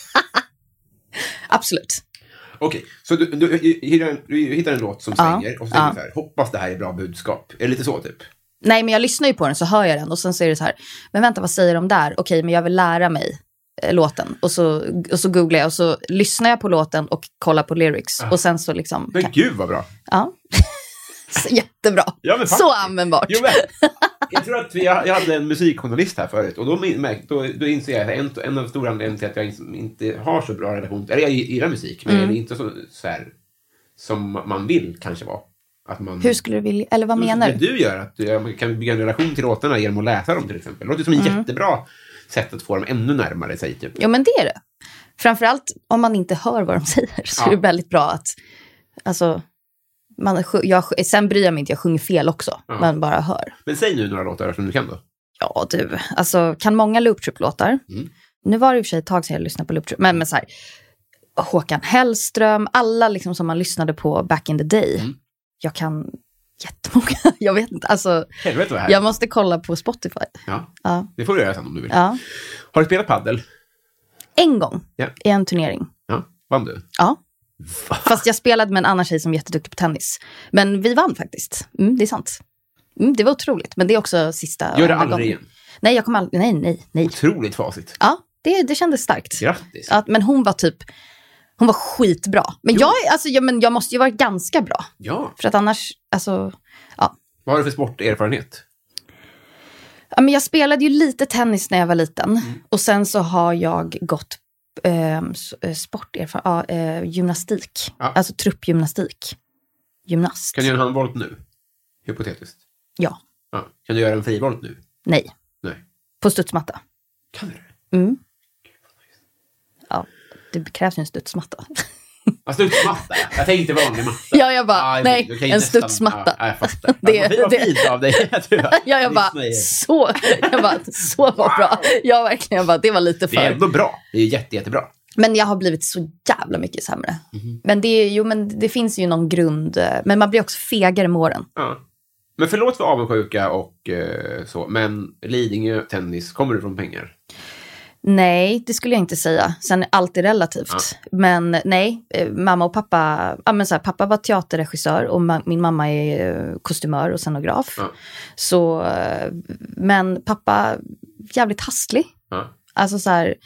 Absolut. Okej, så du hittar en låt som svänger och så säger du så här, hoppas det här är bra budskap. Är det lite så typ? Nej, men jag lyssnar ju på den så hör jag den och sen så är det så här, men vänta, vad säger de där? Okej, men jag vill lära mig låten och så googlar jag och så lyssnar jag på låten och kollar på lyrics och sen så liksom... Men gud vad bav Ja. Jättebra. Ja, så användbart. Jo, men, jag tror att jag hade en musikjournalist här förut och då inser jag att en av de stora anledningarna till att jag inte har så bra relation, eller jag gillar musik, men jag är inte så här som man vill kanske vara. Att man, hur skulle du vilja, eller vad menar du? Det du gör, att du kan bygga en relation till låtarna genom att läsa dem till exempel. Det låter som en jättebra sätt att få dem ännu närmare sig typ. Jo, men det är det. Framförallt om man inte hör vad de säger så är det väldigt bra att alltså, sen bryr jag mig inte, jag sjunger fel också. Man bara hör. Men säg nu några låtar som du kan då. Ja, du. Alltså, kan många Loop Troop-låtar. Nu var det i och för sig ett tag sedan jag lyssnade på Loop Troop. Men så här, Håkan Hellström, alla liksom som man lyssnade på back in the day. Jag kan jättemånga. Jag vet inte, alltså. Helvete vad här. Jag måste kolla på Spotify. Ja, det får du göra sen om du vill. Ja. Har du spelat paddel? En gång i en turnering. Ja, vann du? Ja. Fast jag spelade med en annan tjej som är jätteduktig på tennis. Men vi vann faktiskt. Det är sant. Det var otroligt. Men det är också sista... Gör det aldrig igen? Nej, jag kommer aldrig... Nej. Otroligt facit. Ja, det kändes starkt. Grattis. Men hon var skitbra. Men jag måste ju vara ganska bra. Ja. För att annars... Alltså, ja. Vad har du för sporterfarenhet? Ja, men jag spelade ju lite tennis när jag var liten. Och sen så har jag gått gymnastik. Ja. Alltså truppgymnastik. Gymnast. Kan du göra en handvolt nu? Hypotetiskt. Ja. Kan du göra en frivolt nu? Nej. På studsmatta. Kan du det? Ja, det krävs en studsmatta. Ja, studsmatta. Jag tänkte vanlig matta. Ja, jag bara, en studsmatta. Ja, jag fattar. Det var fint av dig. Jag bara, så var bra. Jag verkligen bara, det var lite för... Det är ändå bra. Det är jättebra. Men jag har blivit så jävla mycket sämre. Men det finns ju någon grund. Men man blir också fegare med åren. Ja. Men förlåt för avundsjuka och så. Men Lidingö, tennis, kommer du från pengar? Nej, det skulle jag inte säga. Sen är allt relativt. Men nej, mamma och pappa... pappa var teaterregissör och min mamma är kostymör och scenograf. Så, men pappa jävligt hastlig. Alltså så här...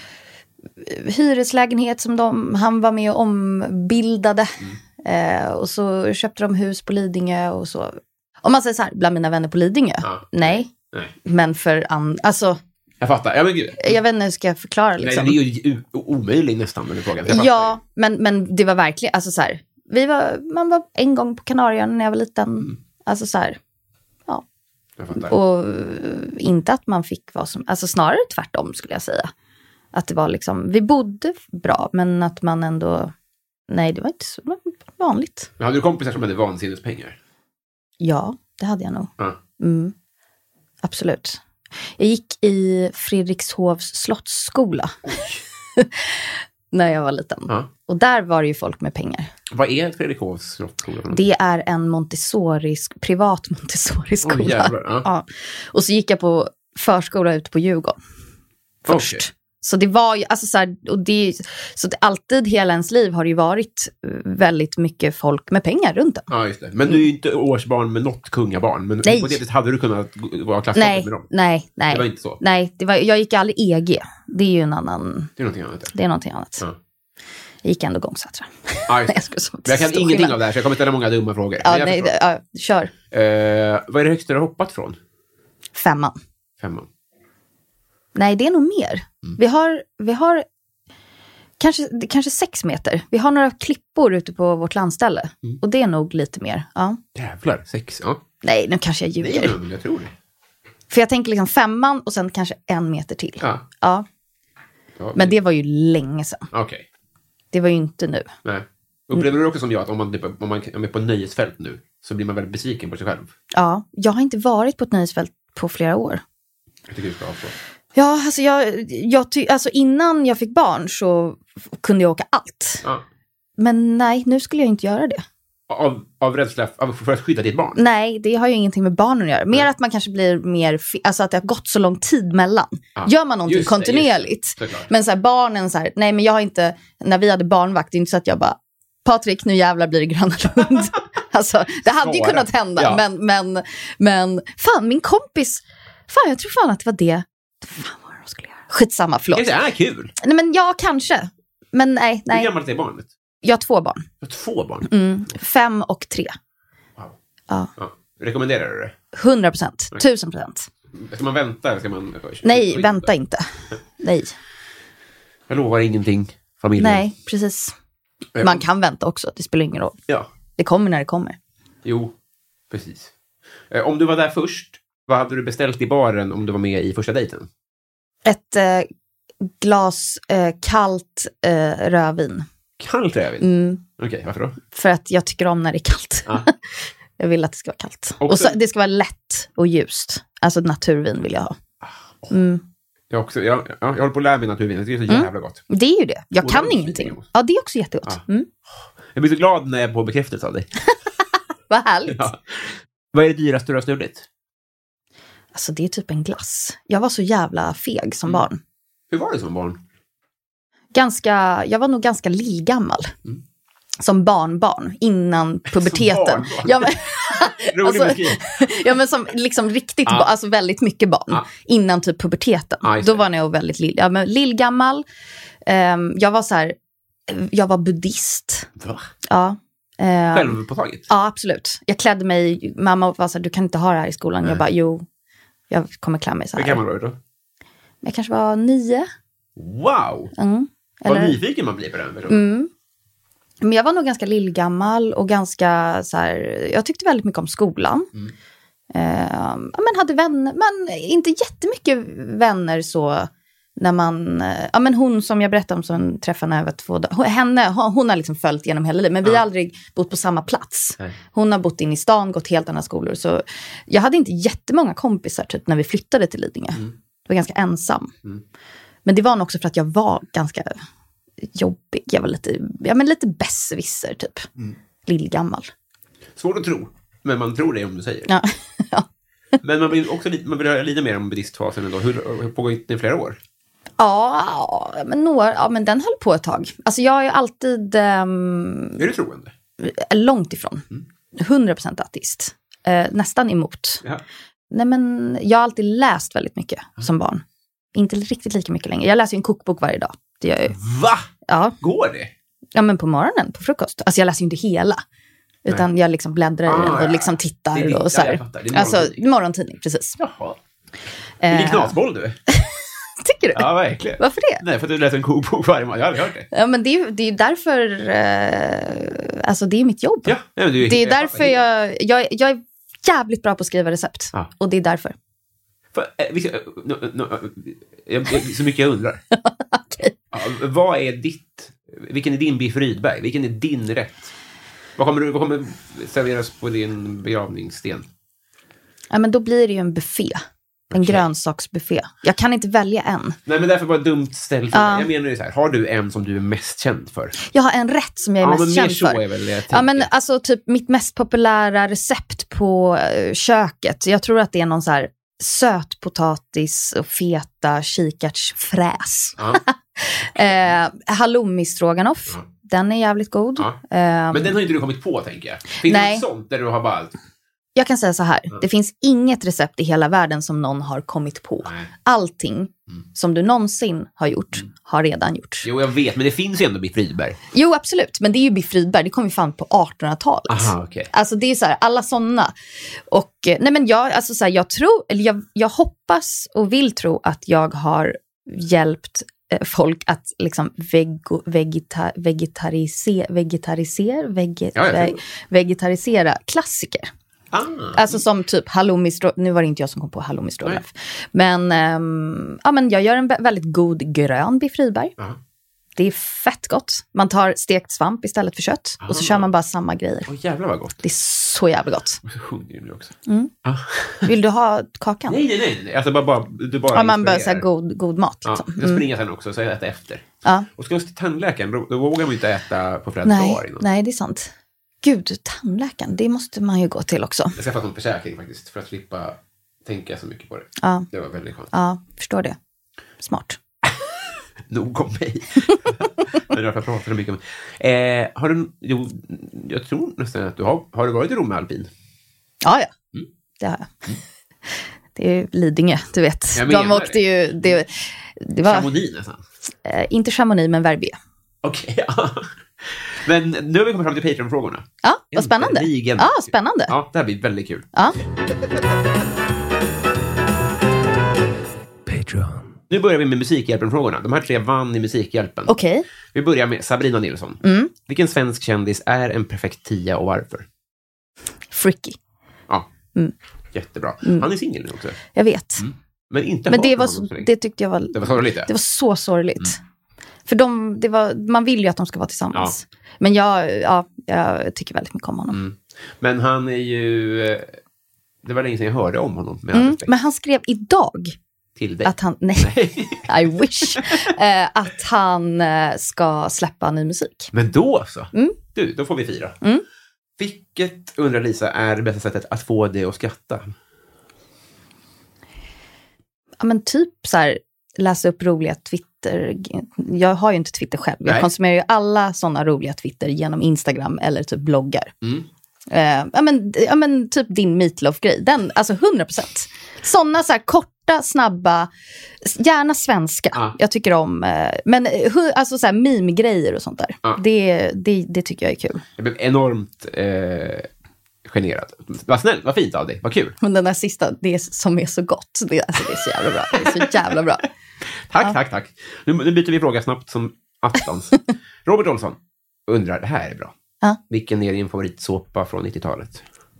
hyreslägenhet som han var med och ombildade. Och så köpte de hus på Lidingö och så. Om man säger så här, bland mina vänner på Lidingö. Nej. Men för alltså... Jag fattar. Ja, men gud. Jag vet inte hur ska jag förklara liksom. Nej, det är ju omöjligt nästan med den frågan. Ja, men det var verkligen, alltså så här, man var en gång på Kanarieöarna när jag var liten. Alltså så här, ja. Jag fattar. Och inte att man fick vad som, alltså snarare tvärtom skulle jag säga. Att det var liksom, vi bodde bra, men att man ändå, nej, det var inte så vanligt. Men hade du kompisar som hade vansinnespengar? Ja, det hade jag nog. Absolut. Jag gick i Fredrikshovs slottsskola när jag var liten. Och där var det ju folk med pengar. Vad är Fredrikshovs slottsskola? Det är en privat Montessori-skola. Ja. Och så gick jag på förskola ute på Djurgården först. Okay. Så det var ju, alltså så här, och så det alltid hela ens liv har det ju varit väldigt mycket folk med pengar runt den. Ja, just det. Men du är ju inte årsbarn med något kungabarn. Men på det hade du kunnat vara klasskamrat med dem? Nej. Det var inte så? Nej, jag gick aldrig EG. Det är ju en annan... Det är någonting annat. Det är någonting annat. Ja. Jag gick ändå gångsatt, tror jag. Jag kan ingenting av det här, så jag kommer ställa många dumma frågor. Ja, kör. Vad är det högsta du har hoppat från? 5. Nej, det är nog mer. Vi har kanske 6 meter. Vi har några klippor ute på vårt landställe. Och det är nog lite mer. Ja. Jävlar, 6, ja. Nej, nu kanske jag ljuger. Nej, men jag tror det. För jag tänker liksom 5 och sen kanske 1 meter till. Ja. Men det var ju länge sedan. Okej. Det var ju inte nu. Nej. Upplever du också som jag att om man är på nöjesfält nu så blir man väldigt besviken på sig själv? Ja, jag har inte varit på ett nöjesfält på flera år. Jag tycker du ska avstå. Ja, alltså alltså innan jag fick barn så kunde jag åka allt. Ja. Men nej, nu skulle jag inte göra det. Av rädsla för att skydda ditt barn? Nej, det har ju ingenting med barnen att göra. Mer att man kanske blir mer... Alltså att det har gått så lång tid mellan. Gör man någonting kontinuerligt. Men så här, barnen så här... Nej, men jag har inte... När vi hade barnvakt, det är inte så att jag bara... Patrik, nu jävlar blir det Gröna Lund. Alltså, det hade ju kunnat hända. Ja. Men fan, min kompis... Fan, jag tror fan att det var det. Fan vad de skulle göra. Skitsamma, förlåt. Det är kul. Nej, men ja, kanske. Men nej. Hur gammalt är barnet? Jag har 2 barn. Du har 2 barn? 5 och 3. Wow. Ja. Rekommenderar du det? 100%. 1000%. Ska man vänta eller ska man... Nej, vänta inte. Nej. Jag lovar ingenting, familjen. Nej, precis. Man kan vänta också, det spelar ingen roll. Ja. Det kommer när det kommer. Jo, precis. Om du var där först, vad hade du beställt i baren om du var med i första dejten? Ett glas kallt rödvin. Kallt rödvin? Okej, varför då? För att jag tycker om när det är kallt. Ja. Jag vill att det ska vara kallt. Också... Och så, det ska vara lätt och ljust. Alltså naturvin vill jag ha. Jag håller på att lära mig naturvin. Det är så jävla gott. Det är ju det. Jag kan ingenting. Ja, det är också jättegott. Ja. Jag blir så glad när jag får bekräftelse av dig. Vad härligt. Ja. Vad är det dyraste du har snurrit? Alltså det är typ en glass. Jag var så jävla feg som barn. Hur var det som barn? Jag var nog ganska lillgammal. Som barnbarn innan puberteten. Ja, men, men som liksom riktigt alltså väldigt mycket barn innan typ puberteten. Då var jag väldigt lillgammal. Jag var så här, jag var buddhist. Va? Ja. Självpåtaget? Ja, absolut. Jag klädde mig, mamma var så här, du kan inte ha det här i skolan. Jag bara, jo, jag kommer klä mig så här. Hur gammal var du då? Jag kanske var 9. Wow! Vad nyfiken man blir på den personen. Men jag var nog ganska lillgammal och ganska så här, jag tyckte väldigt mycket om skolan. Men hade vänner, men inte jättemycket vänner så när man, men hon som jag berättade om som träffade när jag var 2 dagar, hon har liksom följt genom hela livet, men vi har aldrig bott på samma plats. Hon har bott in i stan, gått helt andra skolor, så jag hade inte jättemånga kompisar typ när vi flyttade till Lidingö. Jag var ganska ensam. Men det var nog också för att jag var ganska jobbig. Jag var lite besserwisser typ. Lillgammal. Svårt att tro, men man tror det om du säger. Ja. Men man vill också lite mer om buddhistfasen ändå. Hur pågår det i flera år? Men den höll på ett tag. Alltså jag är alltid... Är du troende? Långt ifrån. 100% ateist. Nästan emot. Ja. Nej, men jag har alltid läst väldigt mycket som barn. Inte riktigt lika mycket längre. Jag läser ju en kokbok varje dag. Det gör jag ju. Va? Ja. Går det? Ja, men på morgonen, på frukost. Alltså jag läser ju inte hela. Utan jag liksom bläddrar och liksom tittar och så här. Alltså morgontidning, precis. Jaha. Är det knasboll du? Tycker du? Ja, verkligen. Varför det? Nej, för att du läser en kokbok varje morgon. Jag har aldrig hört det. Ja, men det är därför... alltså det är mitt jobb. Ja, det är därför jag är jävligt bra på att skriva recept. Ja. Och det är därför. Så mycket jag undrar. Okay. Vad är vilken är din biff Rydberg? Vilken är din rätt? Vad kommer serveras på din begravningssten? Ja, men då blir det ju en buffé. En grönsaksbuffé. Jag kan inte välja en. Nej, men därför var det dumt ställ. Jag menar ju så här, har du en som du är mest känd för? Jag har en rätt som jag är mest känd för. Är väl det men alltså typ mitt mest populära recept på köket. Jag tror att det är någon så här sötpotatis och feta kikärtsfräs. Halloumi stroganoff. Den är jävligt god. Men den har inte du kommit på, tänker jag. Finns det något sånt där du har bara... Jag kan säga så här. Det finns inget recept i hela världen som någon har kommit på. Allting som du någonsin har gjort har redan gjorts. Jo, jag vet. Men det finns ju ändå Biff Rydberg. Jo, absolut. Men det är ju Biff Rydberg. Det kom ju fan på 1800-talet. Aha, okay. Alltså det är så här, alla sådana. Och nej, men jag hoppas och vill tro att jag har hjälpt folk att liksom vegetarisera klassiker. Alltså som typ halloumi stroganoff. Nu var det inte jag som kom på halloumi stroganoff. Men jag gör en väldigt god grön Biff Rydberg. Det är fett gott. Man tar stekt svamp istället för kött. Och så kör man bara samma grejer. Jävlar vad gott. Det är så jävla gott. Jag är så hungrig nu också. Vill du ha kakan? Nej. Alltså du bara man bör så här god mat. Liksom. Jag ska springa sen också, så jag äter efter. Ja. Och ska jag till tandläkaren, då vågar man ju inte äta på flera dagar innan. Nej, det är sant. Gud, tandläkaren, det måste man ju gå till också. Jag skaffade en försäkring faktiskt, för att slippa tänka så mycket på det. Ja. Det var väldigt skönt. Ja, förstår det. Smart. Nog om mig. Men jag pratar så mycket om. Har du, jag tror nästan att du har du varit i Rom med alpin? Ja. Det har jag. Det är ju Lidingö, du vet. De åkte ju... Det var Chamonix nästan. Inte Chamonix, men Verbier. Okej, ja. Men nu har vi kommit fram till Patreon-frågorna. Ja, vad spännande. Ja, spännande. Ja, det här blir väldigt kul. Ja. Patreon. Nu börjar vi med Musikhjälpen-frågorna. De här 3 vann i Musikhjälpen. Okej. Vi börjar med Sabrina Nilsson. Vilken svensk kändis är en perfekt 10 och varför? Fricky. Ja, jättebra. Han är singel nu också. Jag vet. Men inte men det tyckte jag var... Det var sorgligt. Det var så sorgligt. För man vill ju att de ska vara tillsammans. Ja. Men jag tycker väldigt mycket om honom. Men han är ju... Det var länge sedan jag hörde om honom. Men han skrev idag... Till dig? Att han... Nej. I wish. Att han ska släppa ny musik. Men då så. Du, då får vi fira. Vilket, undrar Lisa, är det bästa sättet att få dig att skratta? Ja, men typ så här, läsa upp roliga Twitter. Jag har ju inte Twitter själv. Jag konsumerar ju alla sådana roliga Twitter genom Instagram eller typ bloggar. Ja, men typ din Meatloaf-grej. Den, alltså 100%. Sådana så här korta, snabba, gärna svenska. Jag tycker om, men alltså så här meme-grejer och sånt där. Det tycker jag är kul. Jag blev enormt generad. Vad snällt, vad fint av dig, vad kul. Men den där sista, det som är så gott. Det är så jävla bra. Det är så jävla bra. Tack. Nu byter vi fråga snabbt som attans. Robert Olsson undrar, det här är bra. Vilken är din favoritsåpa från 90-talet?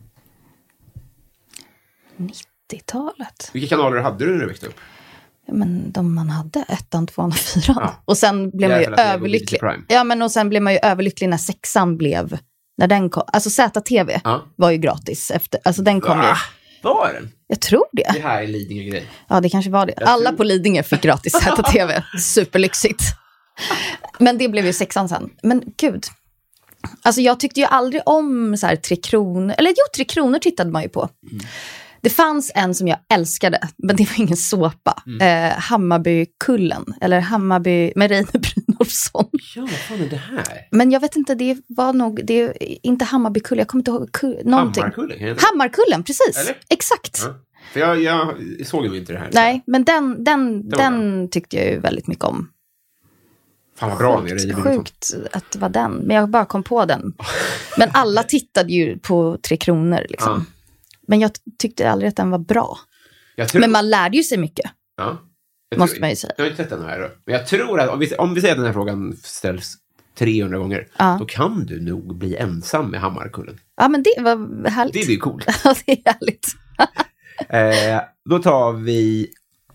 90-talet? Vilka kanaler hade du när du växte upp? Men de man hade, 1, 2, 4. Och sen blev man ju överlycklig. Ja, men och sen blev man ju överlycklig när 6:an blev, när den kom. Alltså ZTV var ju gratis efter, alltså den kom ju. Var den? Jag tror det. Det här är Lidingö-grej. Ja, det kanske var det. Alla på Lidingö fick gratis ZTV. Superlyxigt. Men det blev ju 6:an sen. Men gud. Alltså jag tyckte ju aldrig om så här 3 kronor. Eller 3 kronor tittade man ju på. Det fanns en som jag älskade, men det var ingen såpa. Hammarbykullen. Eller Hammarby med Reine Brynolfsson. Ja, vad fan är det här? Men jag vet inte, det var nog... Det är inte Hammarbykullen, jag kommer inte ihåg någonting. Hammarkullen, precis. Eller? Exakt. Ja. För jag såg ju inte det här. Nej, men den tyckte jag ju väldigt mycket om. Fan vad bra. Sjukt att det var den. Men jag bara kom på den. Men alla tittade ju på 3 kronor liksom. Men jag tyckte aldrig att den var bra. Men man lärde ju sig mycket. Ja. Måste man ju säga. Jag har inte sett den här då. Men jag tror att om vi säger att den här frågan ställs 300 gånger. Då kan du nog bli ensam med Hammarkullen. Ja, men det var härligt. Det är ju coolt. Ja, det är härligt. Då tar vi...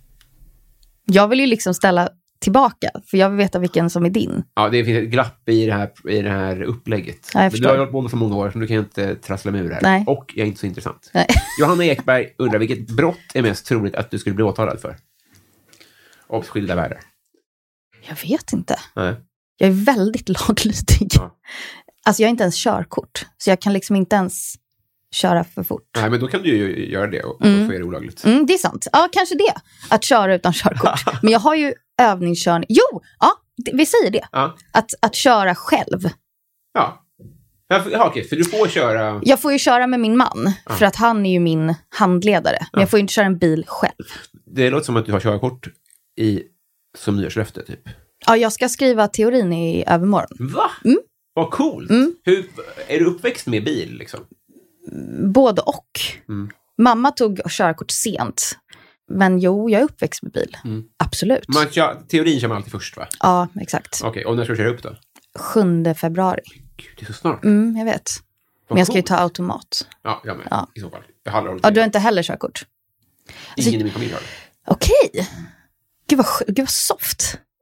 Jag vill ju liksom ställa tillbaka. För jag vill veta vilken som är din. Ja, det finns ett glapp i det här upplägget. Ja, du har hållit på med så många år så du kan inte trassla med ur det här. Nej. Och jag är inte så intressant. Nej. Johanna Ekberg undrar, vilket brott är mest troligt att du skulle bli åtalad för? Av skilda världar. Jag vet inte. Nej. Jag är väldigt laglydig. Ja. Alltså jag har inte ens körkort. Så jag kan liksom inte ens köra för fort. Nej, men då kan du ju göra det och så är det olagligt. Det är sant. Ja, kanske det. Att köra utan körkort. Men jag har ju övningskörning. Jo, vi säger det. Ja. Att köra själv. Ja. Okej, för du får köra... Jag får ju köra med min man. För att han är ju min handledare. Men jag får ju inte köra en bil själv. Det låter som att du har körkort som nyårslöfte typ. Ja, jag ska skriva teorin i övermorgon. Va? Vad coolt. Är du uppväxt med bil liksom? Både och. Mamma tog körkort sent. Men jo, jag är uppväxt med bil. Absolut. Teorin kör man alltid först, va? Ja, exakt. Okej, och när ska du köra upp då? 7 februari. Gud, det är så snart. Jag vet. Men jag ska ju ta automat. Ja, jag med. Ja. I så fall. Ja, du har inte heller körkort? Ingen i min familj har det. Okej. Gud vad soft.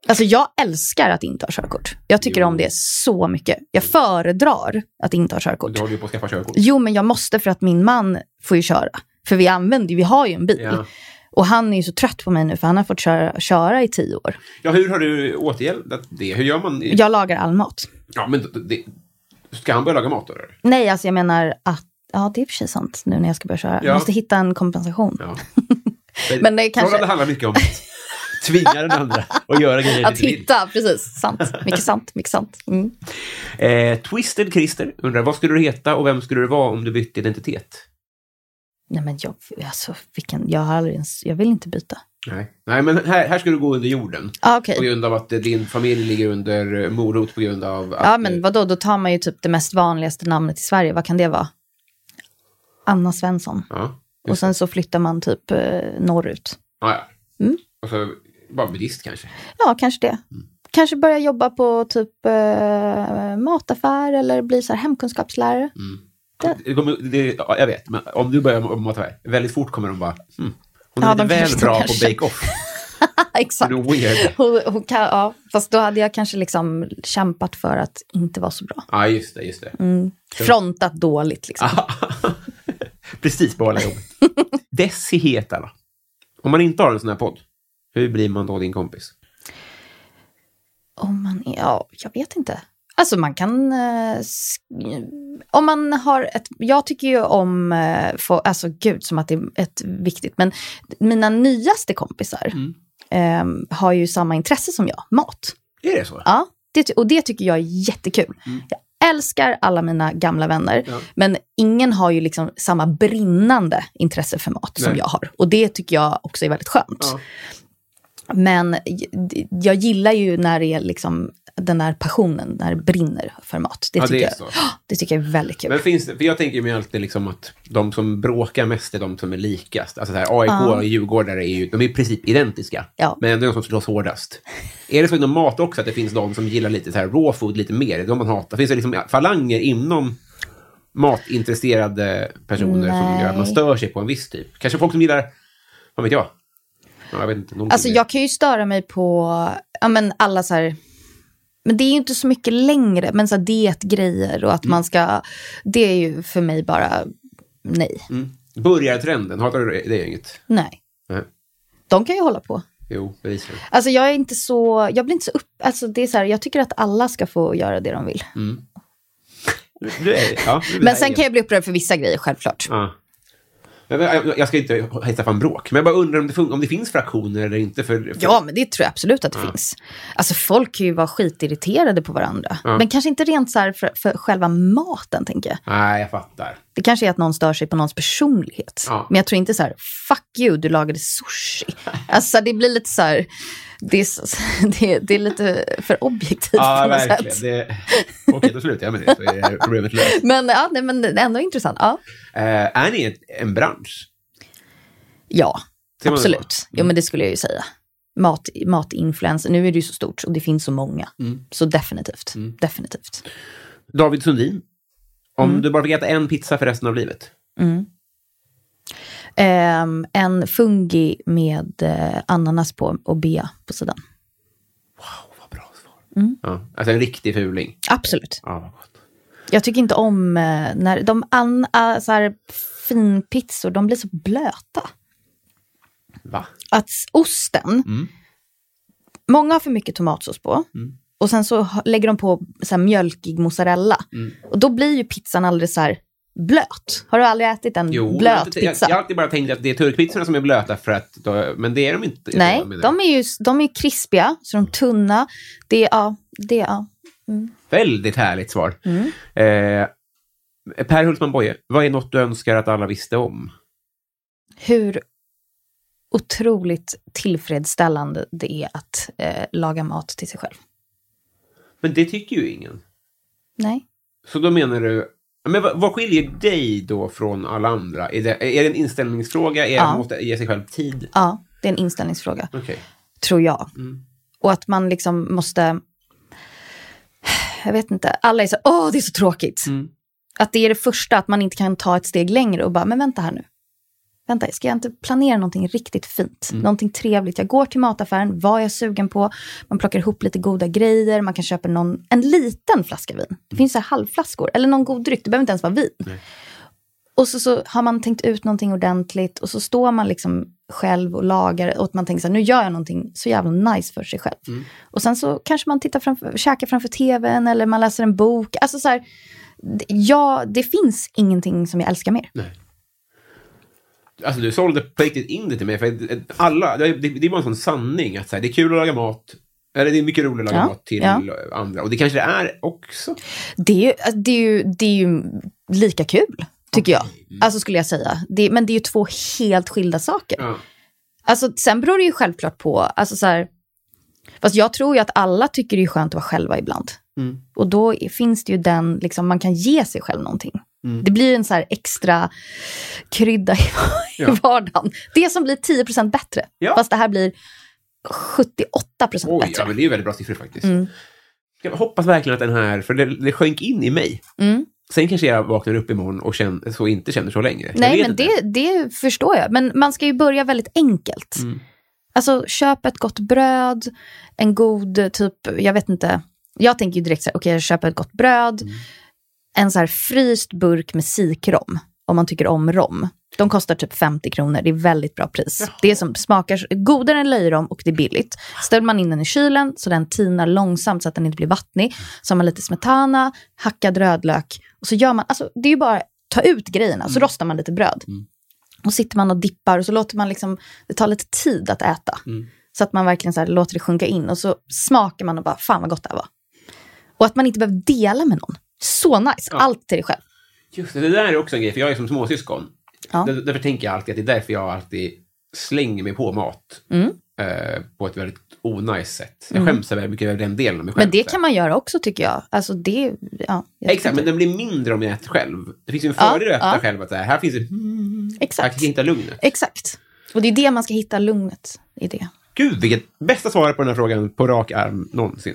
Alltså jag älskar att inte ha körkort. Jag tycker om det så mycket. Jag föredrar att inte ha körkort. Du håller ju på att skaffa körkort. Jo, men jag måste för att min man får ju köra. För vi har ju en bil. Ja. Och han är ju så trött på mig nu för han har fått köra i 10 år. Ja, hur har du återgäldat det? Hur gör man? Jag lagar all mat. Ja, men ska han börja laga mat då? Eller? Nej, alltså jag menar att det är för sig sant nu när jag ska börja köra. Jag måste hitta en kompensation. Ja. Men det kanske... Det handlar mycket om att tvinga den andra att göra grejer. Att hitta, precis. Sant. Mycket sant. Twisted Christer undrar, vad skulle du heta och vem skulle du vara om du bytte identitet? Nej, men jag vill inte byta. Nej, men här ska du gå under jorden. Okay. På grund av att din familj ligger under morot på grund av att... Ja, men vadå? Då tar man ju typ det mest vanligaste namnet i Sverige. Vad kan det vara? Anna Svensson. Ja, och sen så flyttar man typ norrut. Ja. Och så bara buddhist kanske. Ja, kanske det. Kanske börja jobba på typ mataffär eller bli så här hemkunskapslärare. Jag vet, men om du börjar med mataffär, väldigt fort kommer de bara hon är väl bra på bake-off. Exakt. Hon kan, fast då hade jag kanske liksom kämpat för att inte vara så bra. Ja, just det. Frontat dåligt liksom. Precis, behålla jobbet. Desi Hetala. Om man inte har en sån här podd, hur blir man då din kompis? Jag vet inte. Alltså man kan... om man har jag tycker ju om... alltså gud, som att det är ett viktigt... Men mina nyaste kompisar har ju samma intresse som jag. Mat. Är det så? Ja, och det tycker jag är jättekul. Jag älskar alla mina gamla vänner. Ja. Men ingen har ju liksom samma brinnande intresse för mat som jag har. Och det tycker jag också är väldigt skönt. Ja. Men jag gillar ju när det är liksom den där passionen, när det brinner för mat. Det tycker jag är väldigt kul. Men finns det, för jag tänker mig alltid liksom att de som bråkar mest är de som är likast. Alltså så här, AIK och Djurgårdare de är i princip identiska. Ja. Men ändå de som slåss hårdast. Är det så inom mat också att det finns de som gillar lite så här raw food lite mer? De man hatar. Finns det liksom falanger inom matintresserade personer som gör att man stör sig på en viss typ? Kanske folk som gillar, vad vet jag? Jag vet inte, alltså jag kan ju störa mig på alla så här, men det är ju inte så mycket längre, men så här dietgrejer och att man ska, det är ju för mig bara nej. Börjartrenden, hatar du det inget? Nej. De kan ju hålla på. Jo, bevisligen. Alltså jag blir inte så alltså det är så här, jag tycker att alla ska få göra det de vill. Men sen kan jag bli upprörd för vissa grejer, självklart. Ja. Jag ska inte hitta fram bråk, men jag bara undrar om det finns fraktioner eller inte. Ja, men det tror jag absolut att det finns. Alltså folk kan ju vara skitirriterade på varandra. Men kanske inte rent så här för själva maten, tänker jag. Nej, jag fattar. Det kanske är att någon stör sig på någons personlighet. Men jag tror inte så här, fuck you, du lagade sushi. Alltså det blir lite så här... Det är lite för objektivt på något verkligen. sätt. Okej, då slutar jag med det, så är problemet löst. Men men ändå intressant. Ja. Är ni en bransch? Ja, absolut. Jo, men det skulle jag ju säga. Matinfluencer, nu är det ju så stort och det finns så många. Så definitivt. Definitivt. David Sundin, om du bara fick äta en pizza för resten av livet? En fungi med ananas på och bea på sidan. Wow, vad bra svar. Ja, alltså en riktig fuling. Absolut. Ja, vad gott. Jag tycker inte om när de så här finpizzor, de blir så blöta. Va? Att osten, många har för mycket tomatsås på. Och sen så lägger de på så här mjölkig mozzarella. Och då blir ju pizzan aldrig så här blöt. Har du aldrig ätit en blöt pizza? Jag har alltid bara tänkt att det är turkpizzorna som är blöta men det är de inte. Nej, de är ju krispiga, så de är tunna. Det är. Väldigt härligt svar. Per Hultman Boye, vad är något du önskar att alla visste om? Hur otroligt tillfredsställande det är att laga mat till sig själv. Men det tycker ju ingen. Nej. Så då menar du... Men vad skiljer dig då från alla andra? Är det en inställningsfråga? Är det att man måste ge sig själv tid? Ja, det är en inställningsfråga. Okay. Tror jag. Och att man liksom måste... Jag vet inte. Alla är så... det är så tråkigt. Att det är det första, att man inte kan ta ett steg längre och bara, men vänta här nu. vänta, ska jag inte planera någonting riktigt fint? Någonting trevligt. Jag går till mataffären, vad är jag sugen på? Man plockar ihop lite goda grejer. Man kan köpa en liten flaska vin. Det finns så här halvflaskor. Eller någon god dryck, det behöver inte ens vara vin. Nej. Och så har man tänkt ut någonting ordentligt. Och så står man liksom själv och lagar. Och man tänker så här, nu gör jag någonting så jävla nice för sig själv. Och sen så kanske man käkar framför tvn. Eller man läser en bok. Alltså så här, ja, det finns ingenting som jag älskar mer. Nej. Alltså du sålde på riktigt in det till mig. För alla, det är bara en sån sanning. Att så här, det är kul att laga mat. Eller det är mycket roligt att laga mat till andra. Och det kanske det är också. Det är ju lika kul. Tycker jag. Alltså skulle jag säga. Men det är ju två helt skilda saker. Ja. Alltså sen beror det ju självklart på. Alltså så här, fast jag tror ju att alla tycker det är skönt att vara själva ibland. Och då finns det ju den, liksom, man kan ge sig själv någonting. Det blir en så här extra krydda i vardagen. Det som blir 10% bättre. Ja. Fast det här blir 78% bättre. Ja, men det är ju väldigt bra siffror faktiskt. Jag hoppas verkligen att den här, för det sjönk in i mig. Sen kanske jag vaknar upp imorgon och inte känner så länge. Nej, men det förstår jag. Men man ska ju börja väldigt enkelt. Alltså, köp ett gott bröd. En god, typ, jag vet inte. Jag tänker ju direkt så här, okej, jag köper ett gott bröd. En så här fryst burk med sikrom. Om man tycker om rom. De kostar typ 50 kronor. Det är väldigt bra pris. Jaha. Det som smakar godare än löjrom och det är billigt. Ställer man in den i kylen så den tinar långsamt så att den inte blir vattnig. Så har man lite smetana, hackad rödlök. Och så gör man, alltså det är ju bara ta ut grejerna. Så rostar man lite bröd. Och sitter man och dippar och så låter man liksom, det tar lite tid att äta. Så att man verkligen så här låter det sjunka in. Och så smakar man och bara, fan vad gott det här var. Och att man inte behöver dela med någon. Så nice, allt till dig själv. Just det där är också en grej, för jag är som småsyskon. Därför tänker jag alltid att det är därför jag alltid slänger mig på mat. På ett väldigt onajs sätt. Jag skäms väldigt mycket över den delen av mig själv. Men det kan man göra också tycker jag. Alltså det, exakt, men den blir mindre om jag äter själv. Det finns ju en fördel att äta själv. Att här finns det... Exakt. Jag kan hitta lugnet. Exakt. Och det är det man ska hitta lugnet i det. Gud, vilket bästa svar på den här frågan på rak arm någonsin.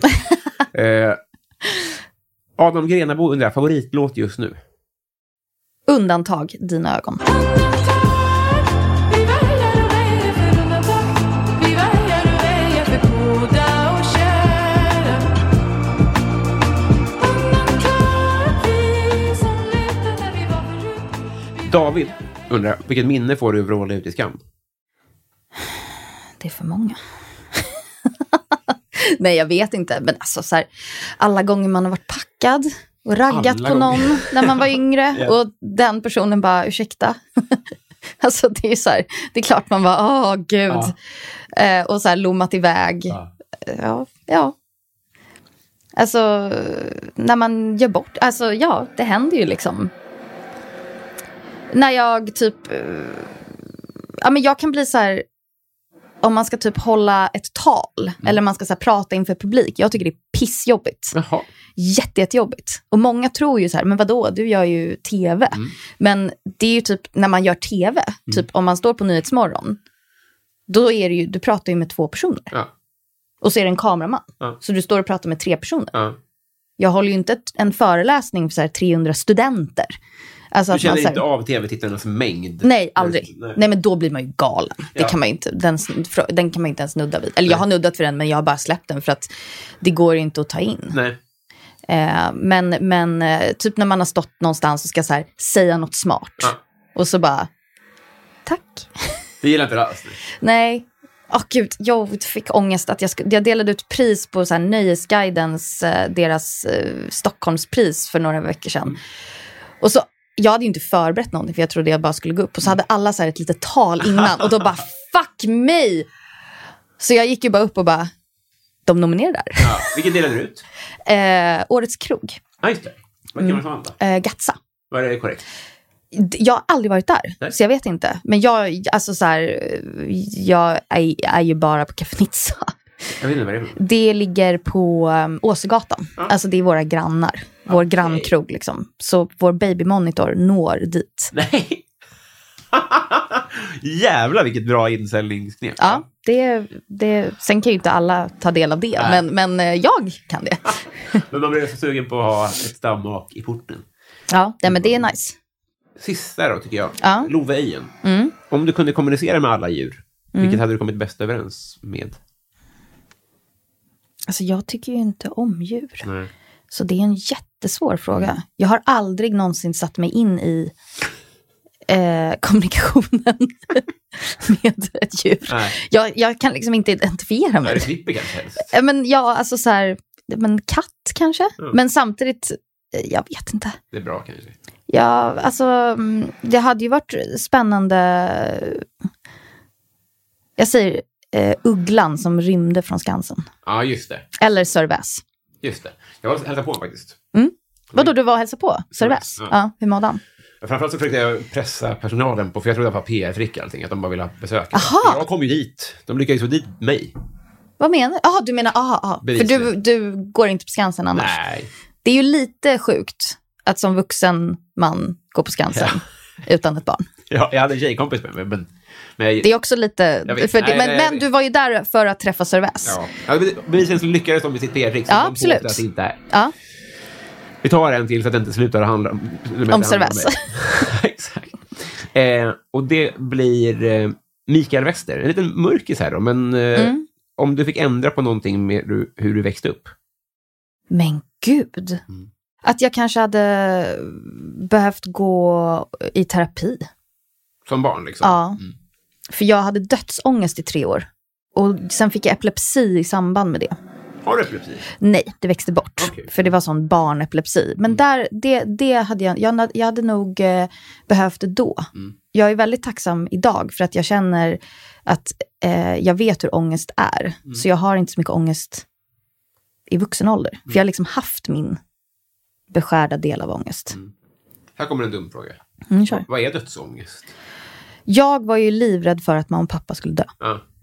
Adam Grenabo undrar, favoritlåt just nu? Undantag, dina ögon. David undrar, vilket minne får du över att hålla ut i skam? Det är för många. Nej, jag vet inte. Men alltså så här, alla gånger man har varit packad och raggat på någon när man var yngre och den personen bara, ursäkta. Alltså det är så här, det är klart man bara, gud. Och så här lommat iväg. Ja. Alltså när man gör bort, alltså det händer ju liksom. När jag typ men jag kan bli så här, om man ska typ hålla ett tal eller man ska så här, prata inför publik. Jag tycker det är pissjobbigt. Jaha. Jättejobbigt. Och många tror ju så här, men vadå, du gör ju tv. Men det är ju typ, när man gör tv, typ om man står på Nyhetsmorgon, då är det ju, du pratar ju med 2 personer. Ja. Och så är det en kameraman. Ja. Så du står och pratar med 3 personer. Ja. Jag håller ju inte en föreläsning för så här 300 studenter. Alltså du känner inte av tv-tittarnas mängd? Nej, aldrig. Nej, men då blir man ju galen. Ja. Det kan man inte, den kan man inte ens nudda vid. Eller jag har nuddat för den, men jag har bara släppt den för att det går inte att ta in. Nej. Men typ när man har stått någonstans och ska så här, säga något smart. Ja. Och så bara, tack. Det gillar inte det alls. Nej. Gud, jag fick ångest att jag delade ut pris på så här, Nöjesguidens, deras Stockholmspris för några veckor sedan. Och så, jag hade ju inte förberett någonting för jag trodde jag bara skulle gå upp. Och så hade alla så här ett litet tal innan och då bara, fuck mig! Så jag gick ju bara upp och bara, de nominerar. Ja, vilken delade du ut? Årets krog. Ja, just det. Vad kan man ta Gatsa. Var det korrekt? Jag har aldrig varit där, så jag vet inte. Men jag är ju bara på Café Nizza. Jag vet inte vad det är. Det ligger på Åsegatan. Ja. Alltså det är våra grannar. Vår grannkrog liksom. Så vår babymonitor når dit. Nej. Jävlar vilket bra insäljningsknep. Ja, det sen kan ju inte alla ta del av det. Men jag kan det. Men man blir så sugen på att ha ett stammak i porten. Ja, men det är nice. Sista då tycker jag. Ja. Loveöjen. Om du kunde kommunicera med alla djur, vilket hade du kommit bäst överens med? Alltså jag tycker ju inte om djur. Nej. Så det är en jättesvår fråga. Jag har aldrig någonsin satt mig in i kommunikationen med ett djur. Jag kan liksom inte identifiera mig. Är det klipper kanske helst? Men ja, alltså så här, men katt kanske. Men samtidigt, jag vet inte. Det är bra kanske. Ja, alltså det hade ju varit spännande. Jag säger ugglan som rymde från Skansen. Ja, just det. Eller Sörväs. Just det. Jag var hälsa på faktiskt. Vadå, du var och hälsa på? Sörväs? Ja, hur mådde han? Framförallt så försökte jag pressa personalen på, för jag trodde det var PR-fricka allting, att de bara ville ha besökare. Aha. Jag kom ju dit. De lyckades få dit mig. Vad menar du? Jaha, du menar, för du går inte på Skansen annars? Nej. Det är ju lite sjukt att som vuxen man går på Skansen utan ett barn. Ja, jag hade en tjejkompis med mig, men det är också lite... Men du var ju där för att träffa Sörväs. Ja, bevisligen så lyckades de med sitt PR-trick. Ja, absolut. Att det inte är. Ja. Vi tar en till så att det inte slutar handla om Sörväs. Exakt. Och det blir Mikael Wester. En liten mörkis här då, men om du fick ändra på någonting med hur du växte upp. Men gud. Att jag kanske hade behövt gå i terapi. Som barn liksom? Ja. För jag hade dödsångest i 3 år. Och sen fick jag epilepsi i samband med det. Har du epilepsi? Nej, det växte bort. Okay. För det var sån barnepilepsi. Men det hade jag hade nog behövt det då. Jag är väldigt tacksam idag för att jag känner att jag vet hur ångest är. Så jag har inte så mycket ångest i vuxen ålder. För jag har liksom haft min beskärda del av ångest. Här kommer en dum fråga. Kör. Vad är dödsångest? Jag var ju livrädd för att mamma och pappa skulle dö.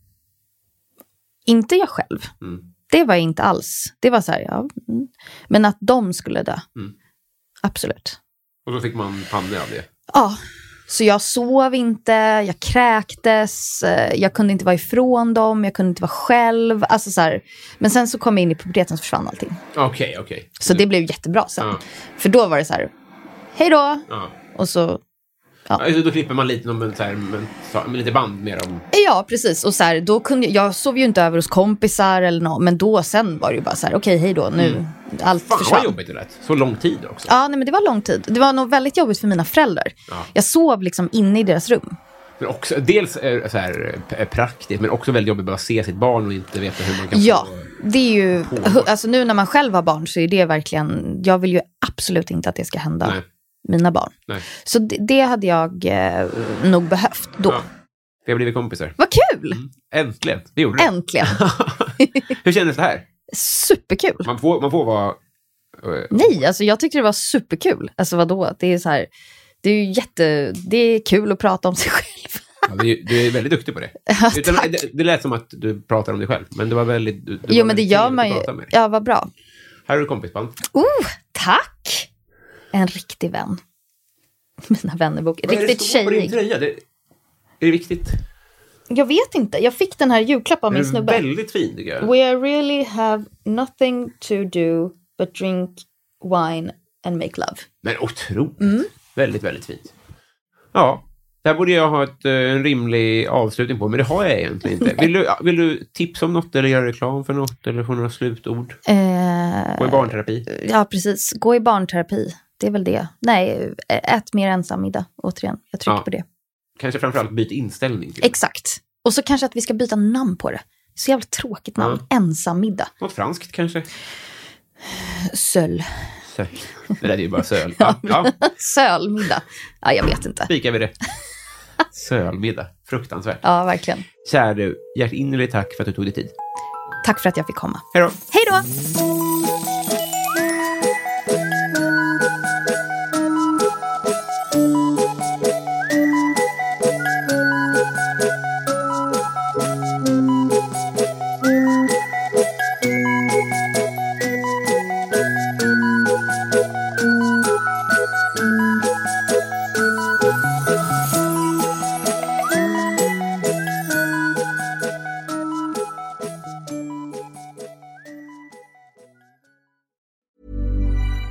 Inte jag själv. Det var jag inte alls. Det var så här, men att de skulle dö. Absolut. Och då fick man panna av det? Ja. Så jag sov inte, jag kräktes, jag kunde inte vara ifrån dem, jag kunde inte vara själv. Alltså så här. Men sen så kom jag in i puberteten så försvann allting. Okej. Så det blev jättebra sen. För då var det så här, hej då. Och så... Ja. Då klipper man lite med lite band med dem. Ja, precis. Och så här, då kunde jag sov ju inte över hos kompisar eller något, men då sen var det ju bara så här, okej, hej då, nu allt försvann. Fan vad jobbigt det lät. Så lång tid också. Ja, nej, men det var lång tid. Det var nog väldigt jobbigt för mina föräldrar. Jag sov liksom inne i deras rum. Men också, dels så här praktiskt, men också väldigt jobbigt att bara se sitt barn och inte veta hur man kan få... Det är ju, alltså nu när man själv har barn så är det verkligen, jag vill ju absolut inte att det ska hända. Nej. Mina barn. Nej. Så det hade jag nog behövt då. Ja. Vi har blivit kompisar. Vad kul! Äntligen, det gjorde det. Äntligen. Hur kändes det här? Superkul. Man får vara... Nej, alltså jag tyckte det var superkul. Alltså vadå? Det är så här... Det är ju det är kul att prata om sig själv. Ja, du är väldigt duktig på det. Ja, det lät som att du pratar om dig själv. Men det var väldigt... Jo, men det gör man ju. Ja, vad bra. Här är du kompisband. Tack! En riktig vän. Mina vännerbok. Riktigt tjejig. Är det viktigt? Jag vet inte. Jag fick den här julklappen av min snubbe. Väldigt fin tycker jag. We really have nothing to do but drink wine and make love. Men otroligt. Väldigt, väldigt fint. Ja, där borde jag ha en rimlig avslutning på. Men det har jag egentligen inte. Vill du tipsa om något eller göra reklam för något? Eller få några slutord? Gå i barnterapi. Ja, precis. Gå i barnterapi. Det är väl det. Nej, ät mer ensam middag. Återigen, jag trycker på det. Kanske framförallt byta inställning till. Exakt. Och så kanske att vi ska byta namn på det. Så jävla tråkigt namn. Ensam middag. Något franskt kanske? Söl. Det där är ju bara söl. Sölmiddag. Ja, jag vet inte. Spikar vi det. Sölmiddag. Fruktansvärt. Ja, verkligen. Kära du, hjärtinnerligt tack för att du tog dig tid. Tack för att jag fick komma. Hej då. Hej då.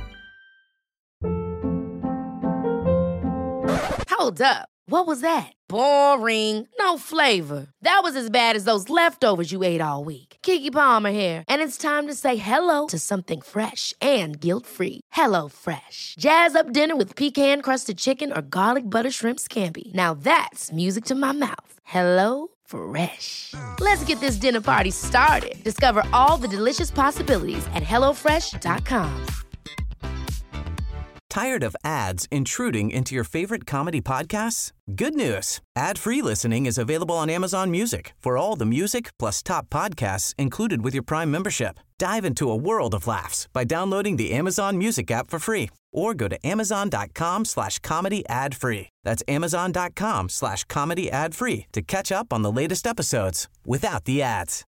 Hold up. What was that? Boring. No flavor. That was as bad as those leftovers you ate all week. Keke Palmer here, and it's time to say hello to something fresh and guilt-free. Hello Fresh. Jazz up dinner with pecan-crusted chicken or garlic butter shrimp scampi. Now that's music to my mouth. Hello Fresh. Let's get this dinner party started. Discover all the delicious possibilities at hellofresh.com. Tired of ads intruding into your favorite comedy podcasts? Good news. Ad-free listening is available on Amazon Music for all the music plus top podcasts included with your Prime membership. Dive into a world of laughs by downloading the Amazon Music app for free or go to amazon.com/comedy ad-free. That's amazon.com/comedy ad-free to catch up on the latest episodes without the ads.